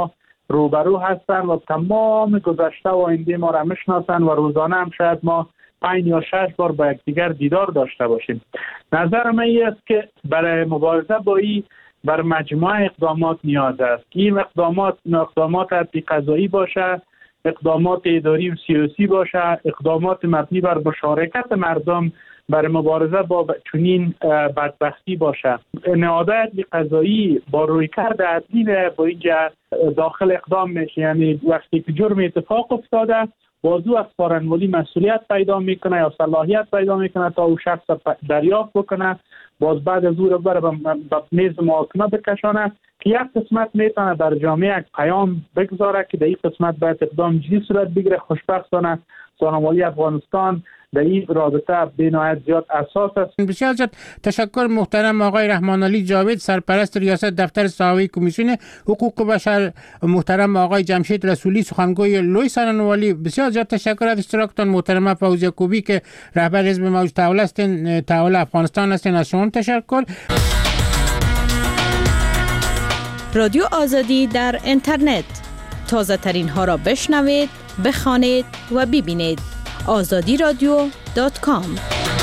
روبرو هستن و تمام گذشته و آینده ما را میشناسن و روزانه هم شاید ما 5 یا 6 بار با یکدیگر دیدار داشته باشیم. نظر من این است که برای مبارزه با این بر مجموعه اقدامات نیاز است. این اقدامات قضایی باشه، اقدامات اداری و سیاسی باشه، اقدامات مبنی بر مشارکت مردم برای مبارزه با چنین بدبختی باشه. نهادهای قضایی با رویکرد عدلی با اینجا داخل اقدام میشه. یعنی وقتی که جرم اتفاق افتاده بازو از فارنولی مسئولیت پیدا میکنه یا صلاحیت پیدا میکنه تا او شخص دریافت بکنه، باز بعد از او رو بره به میز محاکمه بکشانه که یک قسمت میتونه در جامعه یک پیام بگذاره که در این قسمت باید اقدام جدی صورت بگیره. خوشبختانه سانحوالی افغانستان در این رابطه بنهایت زیاد اساس است. بسیار زیاد تشکر محترم آقای رحمان علی جاوید، سرپرست ریاست دفتر صحافی کمیسیون حقوق بشر، محترم آقای جمشید رسولی، سخنگوی لوی سانحوالی. بسیار زیاد تشکر از اشتراکتان. محترم فوزیه کوبی که رهبر حزب موج تحول هستین، تحول افغانستان هستین، از شما تشکر. رادیو آزادی در اینترنت، تازه ترین ها را بشنوید، بخوانید و ببینید. azadiradyo.com